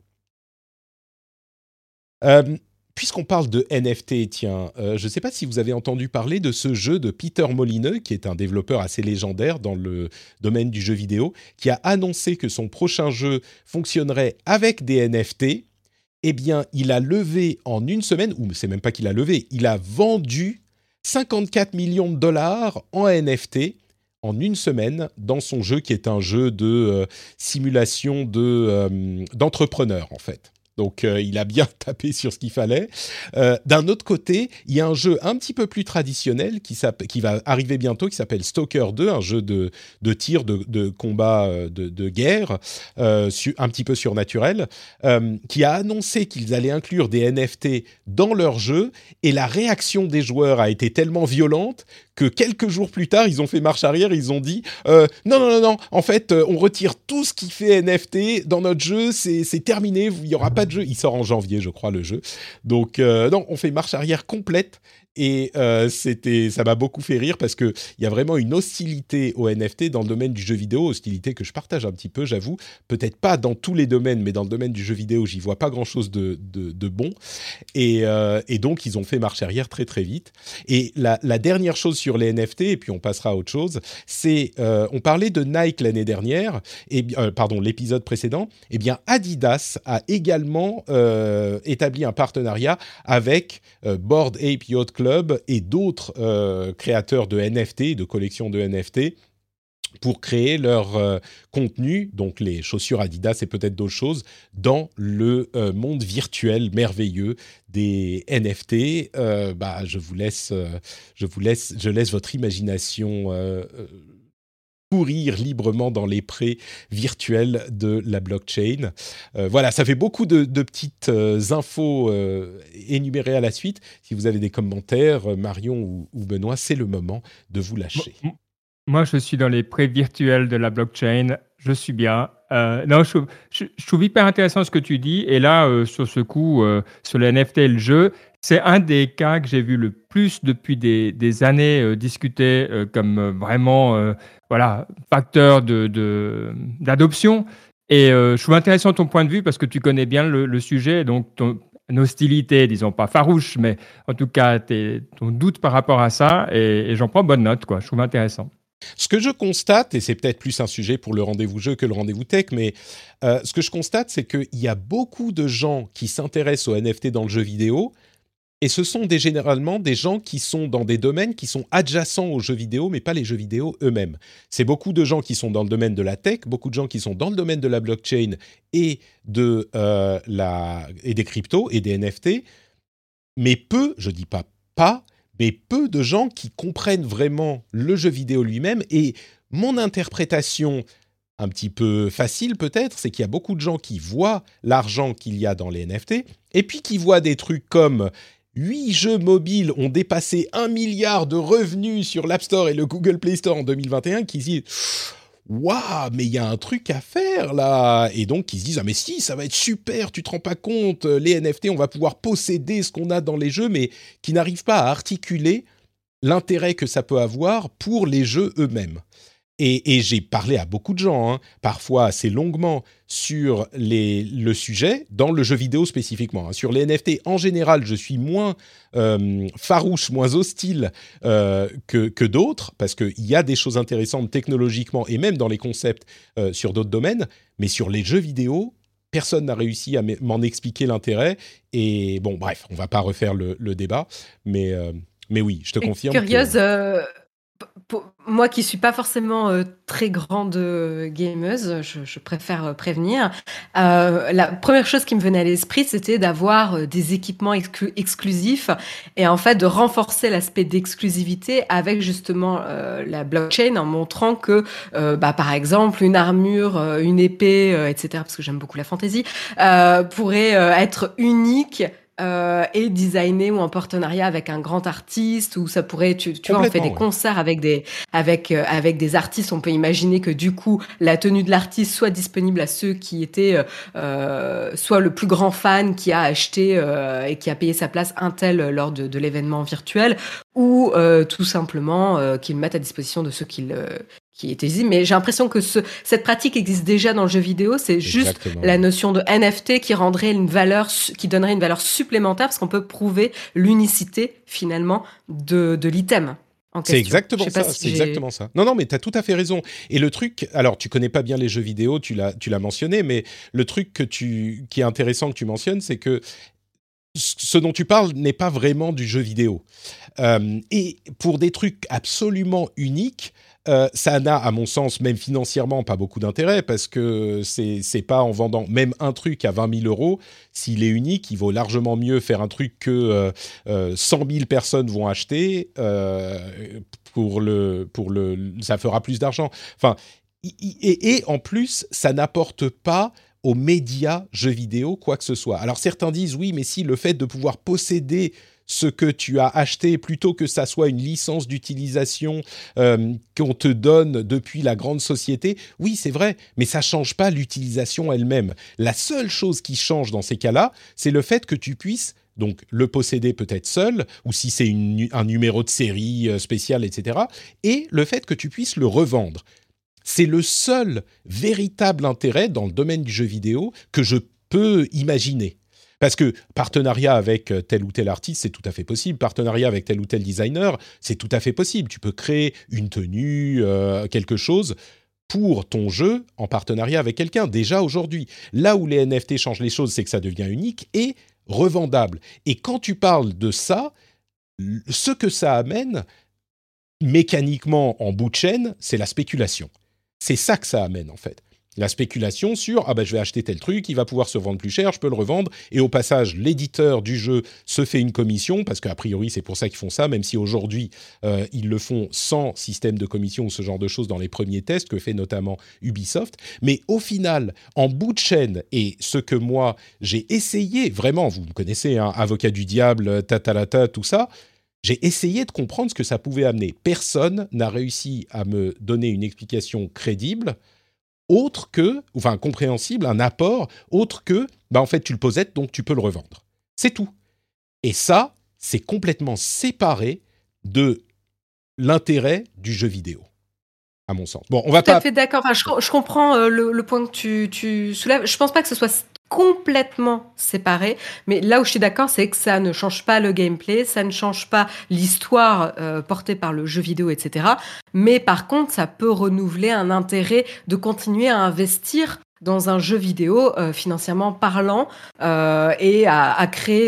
Puisqu'on parle de NFT, tiens, je ne sais pas si vous avez entendu parler de ce jeu de Peter Molyneux, qui est un développeur assez légendaire dans le domaine du jeu vidéo, qui a annoncé que son prochain jeu fonctionnerait avec des NFT. Eh bien, il a levé en une semaine, ou c'est même pas qu'il a levé, il a vendu 54 millions de dollars en NFT en une semaine dans son jeu, qui est un jeu de simulation d'entrepreneur, en fait. Donc, il a bien tapé sur ce qu'il fallait. D'un autre côté, il y a un jeu un petit peu plus traditionnel qui va arriver bientôt, qui s'appelle Stalker 2, un jeu de tir, de combat, de guerre, un petit peu surnaturel, qui a annoncé qu'ils allaient inclure des NFT dans leur jeu. Et la réaction des joueurs a été tellement violente que quelques jours plus tard, ils ont fait marche arrière, ils ont dit non, en fait, on retire tout ce qui fait NFT dans notre jeu, c'est terminé, il n'y aura pas de jeu. Il sort en janvier, je crois, le jeu. Donc, non, on fait marche arrière complète. Et ça m'a beaucoup fait rire parce qu'il y a vraiment une hostilité aux NFT dans le domaine du jeu vidéo, hostilité que je partage un petit peu, j'avoue. Peut-être pas dans tous les domaines, mais dans le domaine du jeu vidéo, j'y vois pas grand-chose de bon. Et donc, ils ont fait marche arrière très, très vite. Et la dernière chose sur les NFT, et puis on passera à autre chose, c'est, on parlait de Nike l'année dernière, l'épisode précédent. Eh bien, Adidas a également établi un partenariat avec Bored Ape Yacht Club et d'autres créateurs de NFT, de collections de NFT, pour créer leur contenu, donc les chaussures Adidas et peut-être d'autres choses, dans le monde virtuel merveilleux des NFT. Je laisse votre imagination courir librement dans les prés virtuels de la blockchain. Voilà, ça fait beaucoup de petites infos énumérées à la suite. Si vous avez des commentaires, Marion ou Benoît, c'est le moment de vous lâcher. Moi, je suis dans les prés virtuels de la blockchain. Je suis bien. Je trouve hyper intéressant ce que tu dis. Et là, sur ce coup, sur les NFT et le jeu, c'est un des cas que j'ai vu le plus depuis des années discuter comme vraiment facteur d'adoption. Et je trouve intéressant ton point de vue parce que tu connais bien le sujet. Donc, ton hostilité, disons pas farouche, mais en tout cas, ton doute par rapport à ça. Et j'en prends bonne note, quoi. Je trouve intéressant. Ce que je constate, et c'est peut-être plus un sujet pour le rendez-vous jeu que le rendez-vous tech, mais ce que je constate, c'est qu'il y a beaucoup de gens qui s'intéressent aux NFT dans le jeu vidéo, et ce sont généralement des gens qui sont dans des domaines qui sont adjacents aux jeux vidéo, mais pas les jeux vidéo eux-mêmes. C'est beaucoup de gens qui sont dans le domaine de la tech, beaucoup de gens qui sont dans le domaine de la blockchain et des cryptos et des NFT, mais peu, je dis pas, mais peu de gens qui comprennent vraiment le jeu vidéo lui-même. Et mon interprétation, un petit peu facile peut-être, c'est qu'il y a beaucoup de gens qui voient l'argent qu'il y a dans les NFT, et puis qui voient des trucs comme 8 jeux mobiles ont dépassé 1 milliard de revenus sur l'App Store et le Google Play Store en 2021, qui se disent « Waouh, mais il y a un truc à faire là !» Et donc, ils se disent « Ah mais si, ça va être super, tu te rends pas compte, les NFT, on va pouvoir posséder ce qu'on a dans les jeux, mais qui n'arrivent pas à articuler l'intérêt que ça peut avoir pour les jeux eux-mêmes. » Et j'ai parlé à beaucoup de gens, parfois assez longuement, sur le sujet, dans le jeu vidéo spécifiquement. Sur les NFT, en général, je suis moins farouche, moins hostile que d'autres, parce qu'il y a des choses intéressantes technologiquement et même dans les concepts sur d'autres domaines, mais sur les jeux vidéo, personne n'a réussi à m'en expliquer l'intérêt. Et bon, bref, on ne va pas refaire le débat, mais oui, je te confirme. Curieuse, moi qui suis pas forcément très grande gameuse, je préfère prévenir. La première chose qui me venait à l'esprit, c'était d'avoir des équipements exclusifs et en fait de renforcer l'aspect d'exclusivité avec justement la blockchain en montrant que, par exemple, une armure, une épée, etc., parce que j'aime beaucoup la fantasy, pourrait être unique est designé ou en partenariat avec un grand artiste, ou ça pourrait, tu vois, on fait des concerts avec des artistes. On peut imaginer que du coup, la tenue de l'artiste soit disponible à ceux qui étaient soit le plus grand fan qui a acheté et qui a payé sa place un tel lors de l'événement virtuel, ou tout simplement qu'ils mettent à disposition de ceux qui étaient visibles. Mais j'ai l'impression que cette pratique existe déjà dans le jeu vidéo. C'est juste la notion de NFT qui donnerait une valeur supplémentaire, parce qu'on peut prouver l'unicité finalement de l'item. C'est exactement ça. C'est exactement ça. Non, mais t'as tout à fait raison. Et le truc, alors tu connais pas bien les jeux vidéo, tu l'as mentionné, mais le truc qui est intéressant que tu mentionnes, c'est que ce dont tu parles n'est pas vraiment du jeu vidéo. Et pour des trucs absolument uniques, ça n'a, à mon sens, même financièrement, pas beaucoup d'intérêt, parce que c'est pas en vendant même un truc à 20 000 €, s'il est unique, il vaut largement mieux faire un truc que 100 000 personnes vont acheter, ça fera plus d'argent. Enfin, et en plus, ça n'apporte pas aux médias jeux vidéo quoi que ce soit. Alors certains disent oui, mais si le fait de pouvoir posséder ce que tu as acheté, plutôt que ça soit une licence d'utilisation qu'on te donne depuis la grande société, oui, c'est vrai, mais ça ne change pas l'utilisation elle-même. La seule chose qui change dans ces cas-là, c'est le fait que tu puisses donc le posséder peut-être seul, ou si c'est un numéro de série spécial, etc., et le fait que tu puisses le revendre. C'est le seul véritable intérêt dans le domaine du jeu vidéo que je peux imaginer. Parce que partenariat avec tel ou tel artiste, c'est tout à fait possible. Partenariat avec tel ou tel designer, c'est tout à fait possible. Tu peux créer une tenue, quelque chose pour ton jeu en partenariat avec quelqu'un, déjà aujourd'hui. Là où les NFT changent les choses, c'est que ça devient unique et revendable. Et quand tu parles de ça, ce que ça amène mécaniquement en bout de chaîne, c'est la spéculation. C'est ça que ça amène en fait. La spéculation sur « je vais acheter tel truc, il va pouvoir se vendre plus cher, je peux le revendre ». Et au passage, l'éditeur du jeu se fait une commission, parce qu'a priori, c'est pour ça qu'ils font ça, même si aujourd'hui, ils le font sans système de commission ou ce genre de choses dans les premiers tests que fait notamment Ubisoft. Mais au final, en bout de chaîne, et ce que moi, j'ai essayé, vraiment, vous me connaissez, hein, avocat du diable, tatalata, tout ça, j'ai essayé de comprendre ce que ça pouvait amener. Personne n'a réussi à me donner une explication crédible, compréhensible, un apport, autre que, en fait, tu le possèdes, donc tu peux le revendre. C'est tout. Et ça, c'est complètement séparé de l'intérêt du jeu vidéo, à mon sens. Bon, on va tout à fait d'accord. Enfin, je comprends le point que tu soulèves. Je pense pas que ce soit complètement séparé, mais là où je suis d'accord, c'est que ça ne change pas le gameplay, ça ne change pas l'histoire portée par le jeu vidéo, etc. Mais par contre, ça peut renouveler un intérêt de continuer à investir dans un jeu vidéo financièrement parlant et à créer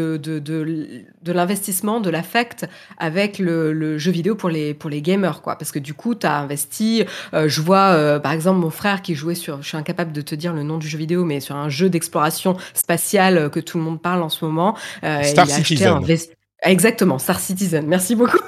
de l'investissement, de l'affect avec le jeu vidéo pour les gamers, quoi. Parce que du coup, tu as investi, je vois par exemple mon frère qui jouait je suis incapable de te dire le nom du jeu vidéo, mais sur un jeu d'exploration spatiale que tout le monde parle en ce moment. Star Citizen. Exactement, Star Citizen, merci beaucoup.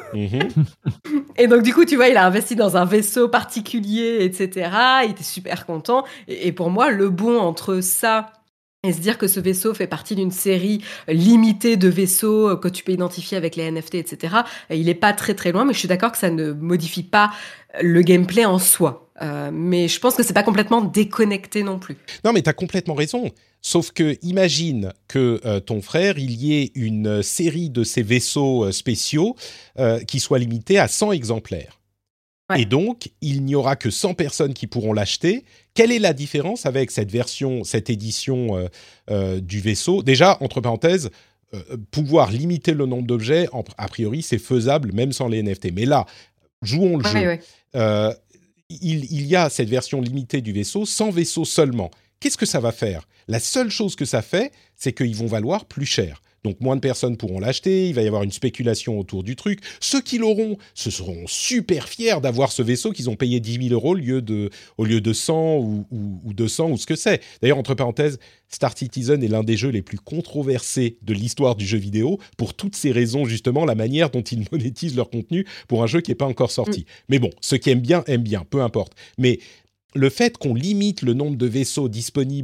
Et donc du coup, tu vois, il a investi dans un vaisseau particulier, etc. Il était super content. Et pour moi, le bond entre ça et se dire que ce vaisseau fait partie d'une série limitée de vaisseaux que tu peux identifier avec les NFT, etc., il n'est pas très très loin, mais je suis d'accord que ça ne modifie pas le gameplay en soi. Mais je pense que c'est pas complètement déconnecté non plus. Non, mais tu as complètement raison. Sauf que imagine que ton frère, il y ait une série de ces vaisseaux spéciaux qui soit limitée à 100 exemplaires. Ouais. Et donc, il n'y aura que 100 personnes qui pourront l'acheter. Quelle est la différence avec cette édition du vaisseau ? Déjà, entre parenthèses, pouvoir limiter le nombre d'objets, a priori, c'est faisable même sans les NFT. Mais là, jouons le jeu. Ouais. Il y a cette version limitée du vaisseau, 100 vaisseaux seulement. Qu'est-ce que ça va faire ? La seule chose que ça fait, c'est qu'ils vont valoir plus cher. Donc, moins de personnes pourront l'acheter, il va y avoir une spéculation autour du truc. Ceux qui l'auront, se seront super fiers d'avoir ce vaisseau qu'ils ont payé 10 000 € au lieu de 100 ou 200 ou ce que c'est. D'ailleurs, entre parenthèses, Star Citizen est l'un des jeux les plus controversés de l'histoire du jeu vidéo pour toutes ces raisons, justement, la manière dont ils monétisent leur contenu pour un jeu qui n'est pas encore sorti. Mais bon, ceux qui aiment bien, peu importe. Mais le fait qu'on limite le nombre de vaisseaux disponibles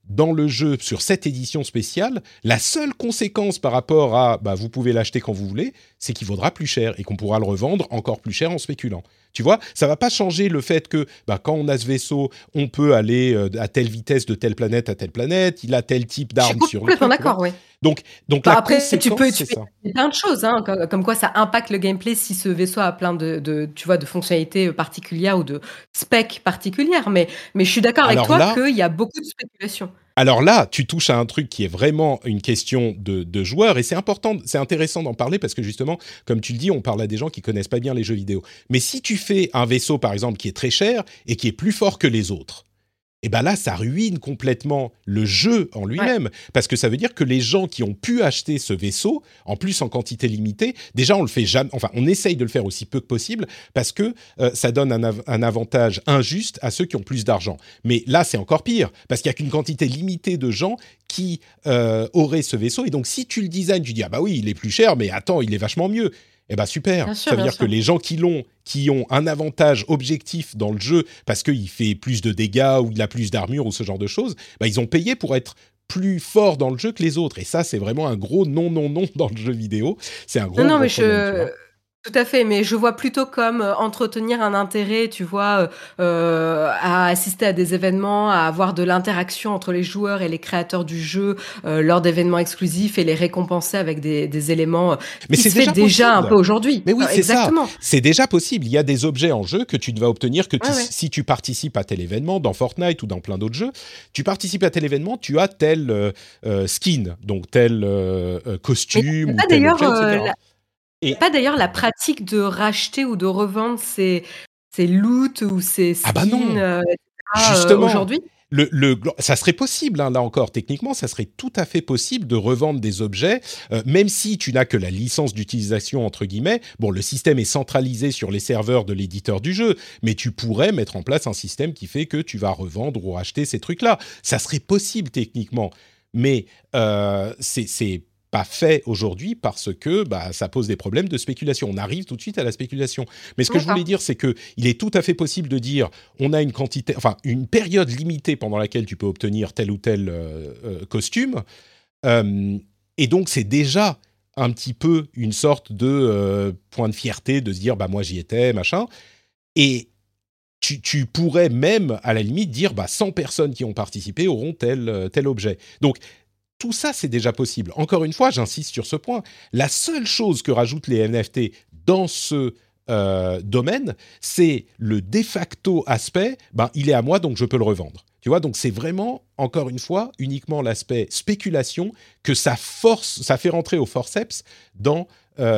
dans le jeu sur cette édition spéciale, la seule conséquence par rapport à vous pouvez l'acheter quand vous voulez, c'est qu'il vaudra plus cher et qu'on pourra le revendre encore plus cher en spéculant. Tu vois, ça va pas changer le fait que quand on a ce vaisseau, on peut aller à telle vitesse de telle planète à telle planète, il a tel type d'arme sur le truc. Je suis complètement d'accord, oui. Donc la après, conséquence, tu c'est peux ça. plein de choses, hein, comme quoi ça impacte le gameplay si ce vaisseau a plein de fonctionnalités particulières ou de specs particulières. Mais je suis d'accord avec toi qu'il y a beaucoup de spéculation. Alors là, tu touches à un truc qui est vraiment une question de joueurs et c'est important, c'est intéressant d'en parler parce que justement, comme tu le dis, on parle à des gens qui connaissent pas bien les jeux vidéo. Mais si tu fais un vaisseau, par exemple, qui est très cher et qui est plus fort que les autres, et là, ça ruine complètement le jeu en lui-même. Ouais. Parce que ça veut dire que les gens qui ont pu acheter ce vaisseau, en plus en quantité limitée, déjà on le fait jamais, enfin on essaye de le faire aussi peu que possible, parce que ça donne un avantage injuste à ceux qui ont plus d'argent. Mais là, c'est encore pire, parce qu'il n'y a qu'une quantité limitée de gens qui auraient ce vaisseau. Et donc, si tu le designes, tu dis, ah bah oui, il est plus cher, mais attends, il est vachement mieux. Super, bien sûr, ça veut dire que les gens qui ont un avantage objectif dans le jeu parce qu'il fait plus de dégâts ou il a plus d'armure ou ce genre de choses, ils ont payé pour être plus forts dans le jeu que les autres. Et ça, c'est vraiment un gros non dans le jeu vidéo. C'est un gros problème, tu vois. Tout à fait, mais je vois plutôt comme entretenir un intérêt, tu vois, à assister à des événements, à avoir de l'interaction entre les joueurs et les créateurs du jeu lors d'événements exclusifs et les récompenser avec des éléments mais qui se fait déjà un peu aujourd'hui. Mais oui, c'est exactement. Ça. C'est déjà possible. Il y a des objets en jeu que tu ne vas obtenir que si tu participes à tel événement, dans Fortnite ou dans plein d'autres jeux. Tu participes à tel événement, tu as tel skin, donc tel costume ou tel objet, etc. Il n'y a pas d'ailleurs la pratique de racheter ou de revendre ces loots ou ces skins justement, aujourd'hui. Ça serait possible, hein, là encore, techniquement, ça serait tout à fait possible de revendre des objets, même si tu n'as que la licence d'utilisation, entre guillemets. Bon, le système est centralisé sur les serveurs de l'éditeur du jeu, mais tu pourrais mettre en place un système qui fait que tu vas revendre ou racheter ces trucs-là. Ça serait possible techniquement, mais c'est pas fait aujourd'hui parce que ça pose des problèmes de spéculation. On arrive tout de suite à la spéculation. Mais ce que je voulais dire, c'est que il est tout à fait possible de dire on a une période limitée pendant laquelle tu peux obtenir tel ou tel costume. Et donc, c'est déjà un petit peu une sorte de point de fierté de se dire moi j'y étais, machin. Et tu pourrais même, à la limite, dire 100 personnes qui ont participé auront tel objet. Donc, tout ça, c'est déjà possible. Encore une fois, j'insiste sur ce point. La seule chose que rajoutent les NFT dans ce domaine, c'est le de facto aspect, il est à moi, donc je peux le revendre. Tu vois, donc c'est vraiment, encore une fois, uniquement l'aspect spéculation que ça fait rentrer au forceps dans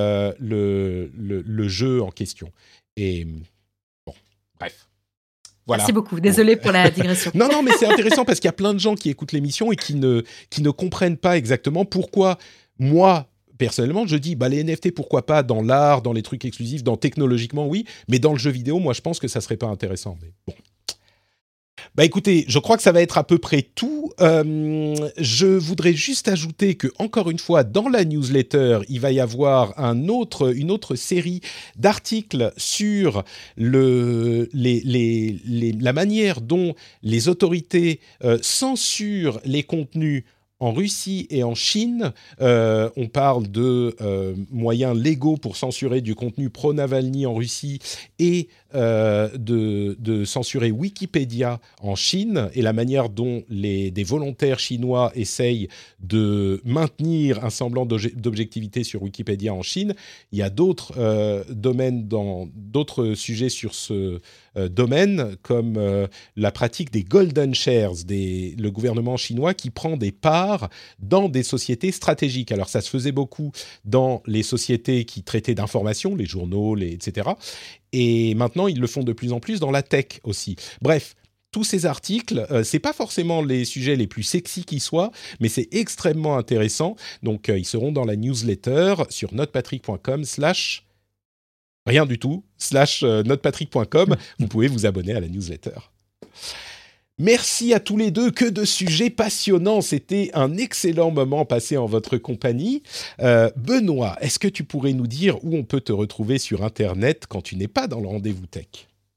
le jeu en question. Et bon, bref. Voilà. Merci beaucoup. Désolé pour la digression. Non, mais c'est intéressant parce qu'il y a plein de gens qui écoutent l'émission et qui ne comprennent pas exactement pourquoi moi, personnellement, je dis les NFT, pourquoi pas dans l'art, dans les trucs exclusifs, technologiquement, oui, mais dans le jeu vidéo, moi, je pense que ça serait pas intéressant. Mais bon. Écoutez, je crois que ça va être à peu près tout. Je voudrais juste ajouter que, encore une fois, dans la newsletter, il va y avoir une autre série d'articles sur la manière dont les autorités censurent les contenus en Russie et en Chine. On parle de moyens légaux pour censurer du contenu pro-Navalny en Russie et de censurer Wikipédia en Chine et la manière dont des volontaires chinois essayent de maintenir un semblant d'objectivité sur Wikipédia en Chine. Il y a d'autres domaines d'autres sujets sur ce domaine, comme la pratique des golden shares, le gouvernement chinois qui prend des parts dans des sociétés stratégiques. Alors ça se faisait beaucoup dans les sociétés qui traitaient d'informations, les journaux, etc. Et maintenant, ils le font de plus en plus dans la tech aussi. Bref, tous ces articles, c'est pas forcément les sujets les plus sexy qui soient, mais c'est extrêmement intéressant. Donc, ils seront dans la newsletter sur notepatrick.com/ rien du tout, /notepatrick.com. Vous pouvez vous abonner à la newsletter. Merci à tous les deux, que de sujets passionnants. C'était un excellent moment passé en votre compagnie. Benoît, est-ce que tu pourrais nous dire où on peut te retrouver sur Internet quand tu n'es pas dans le rendez-vous tech ?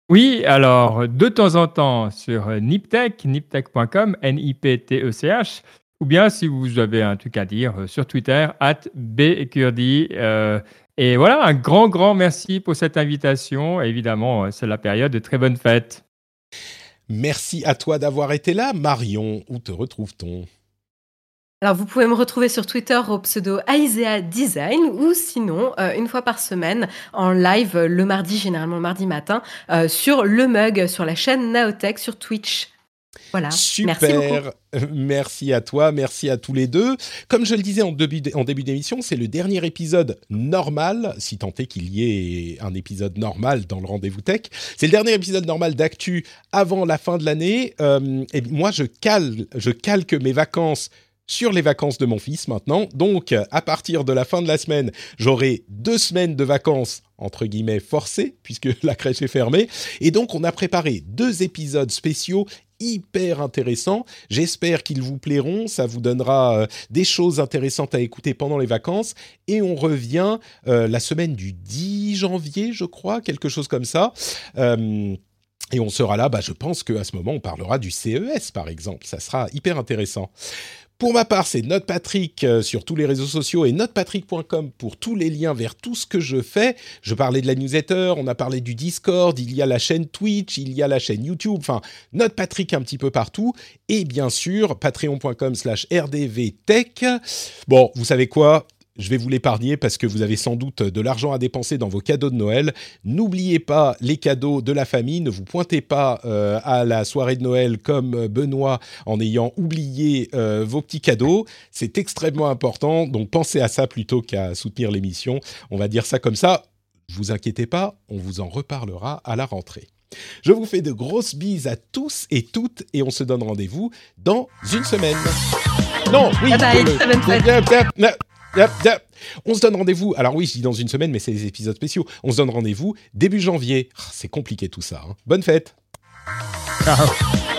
Oui, alors de temps en temps sur Niptech, niptech.com, Niptech, ou bien si vous avez un truc à dire sur Twitter, @bkurdi. Et voilà, un grand merci pour cette invitation. Évidemment, c'est la période de très bonnes fêtes. Merci à toi d'avoir été là. Marion, où te retrouve-t-on ? Alors, vous pouvez me retrouver sur Twitter au pseudo Aisea Design ou sinon, une fois par semaine, en live le mardi, généralement le mardi matin, sur Le Mug, sur la chaîne Naotech, sur Twitch. Voilà. Super, merci beaucoup. Merci à toi, merci à tous les deux. Comme je le disais en début d'émission, c'est le dernier épisode normal, si tant est qu'il y ait un épisode normal dans le Rendez-vous Tech. C'est le dernier épisode normal d'actu avant la fin de l'année. Et moi, je calque mes vacances sur les vacances de mon fils maintenant. Donc, à partir de la fin de la semaine, j'aurai 2 semaines de vacances, entre guillemets, forcées, puisque la crèche est fermée. Et donc, on a préparé 2 épisodes spéciaux hyper intéressants. J'espère qu'ils vous plairont. Ça vous donnera des choses intéressantes à écouter pendant les vacances. Et on revient la semaine du 10 janvier, je crois, quelque chose comme ça. Et on sera là, je pense qu'à ce moment, on parlera du CES, par exemple. Ça sera hyper intéressant. Pour ma part, c'est NotePatrick sur tous les réseaux sociaux et notepatrick.com pour tous les liens vers tout ce que je fais. Je parlais de la newsletter, on a parlé du Discord, il y a la chaîne Twitch, il y a la chaîne YouTube, enfin, NotePatrick un petit peu partout. Et bien sûr, patreon.com/rdvtech. Bon, vous savez quoi ? Je vais vous l'épargner parce que vous avez sans doute de l'argent à dépenser dans vos cadeaux de Noël. N'oubliez pas les cadeaux de la famille. Ne vous pointez pas à la soirée de Noël comme Benoît en ayant oublié vos petits cadeaux. C'est extrêmement important. Donc pensez à ça plutôt qu'à soutenir l'émission. On va dire ça comme ça. Ne vous inquiétez pas, on vous en reparlera à la rentrée. Je vous fais de grosses bises à tous et toutes et on se donne rendez-vous dans une semaine. Non, oui. On se donne rendez-vous, alors oui, je dis dans une semaine, mais c'est des épisodes spéciaux. On se donne rendez-vous début janvier. C'est compliqué tout ça. Bonne fête. Ciao.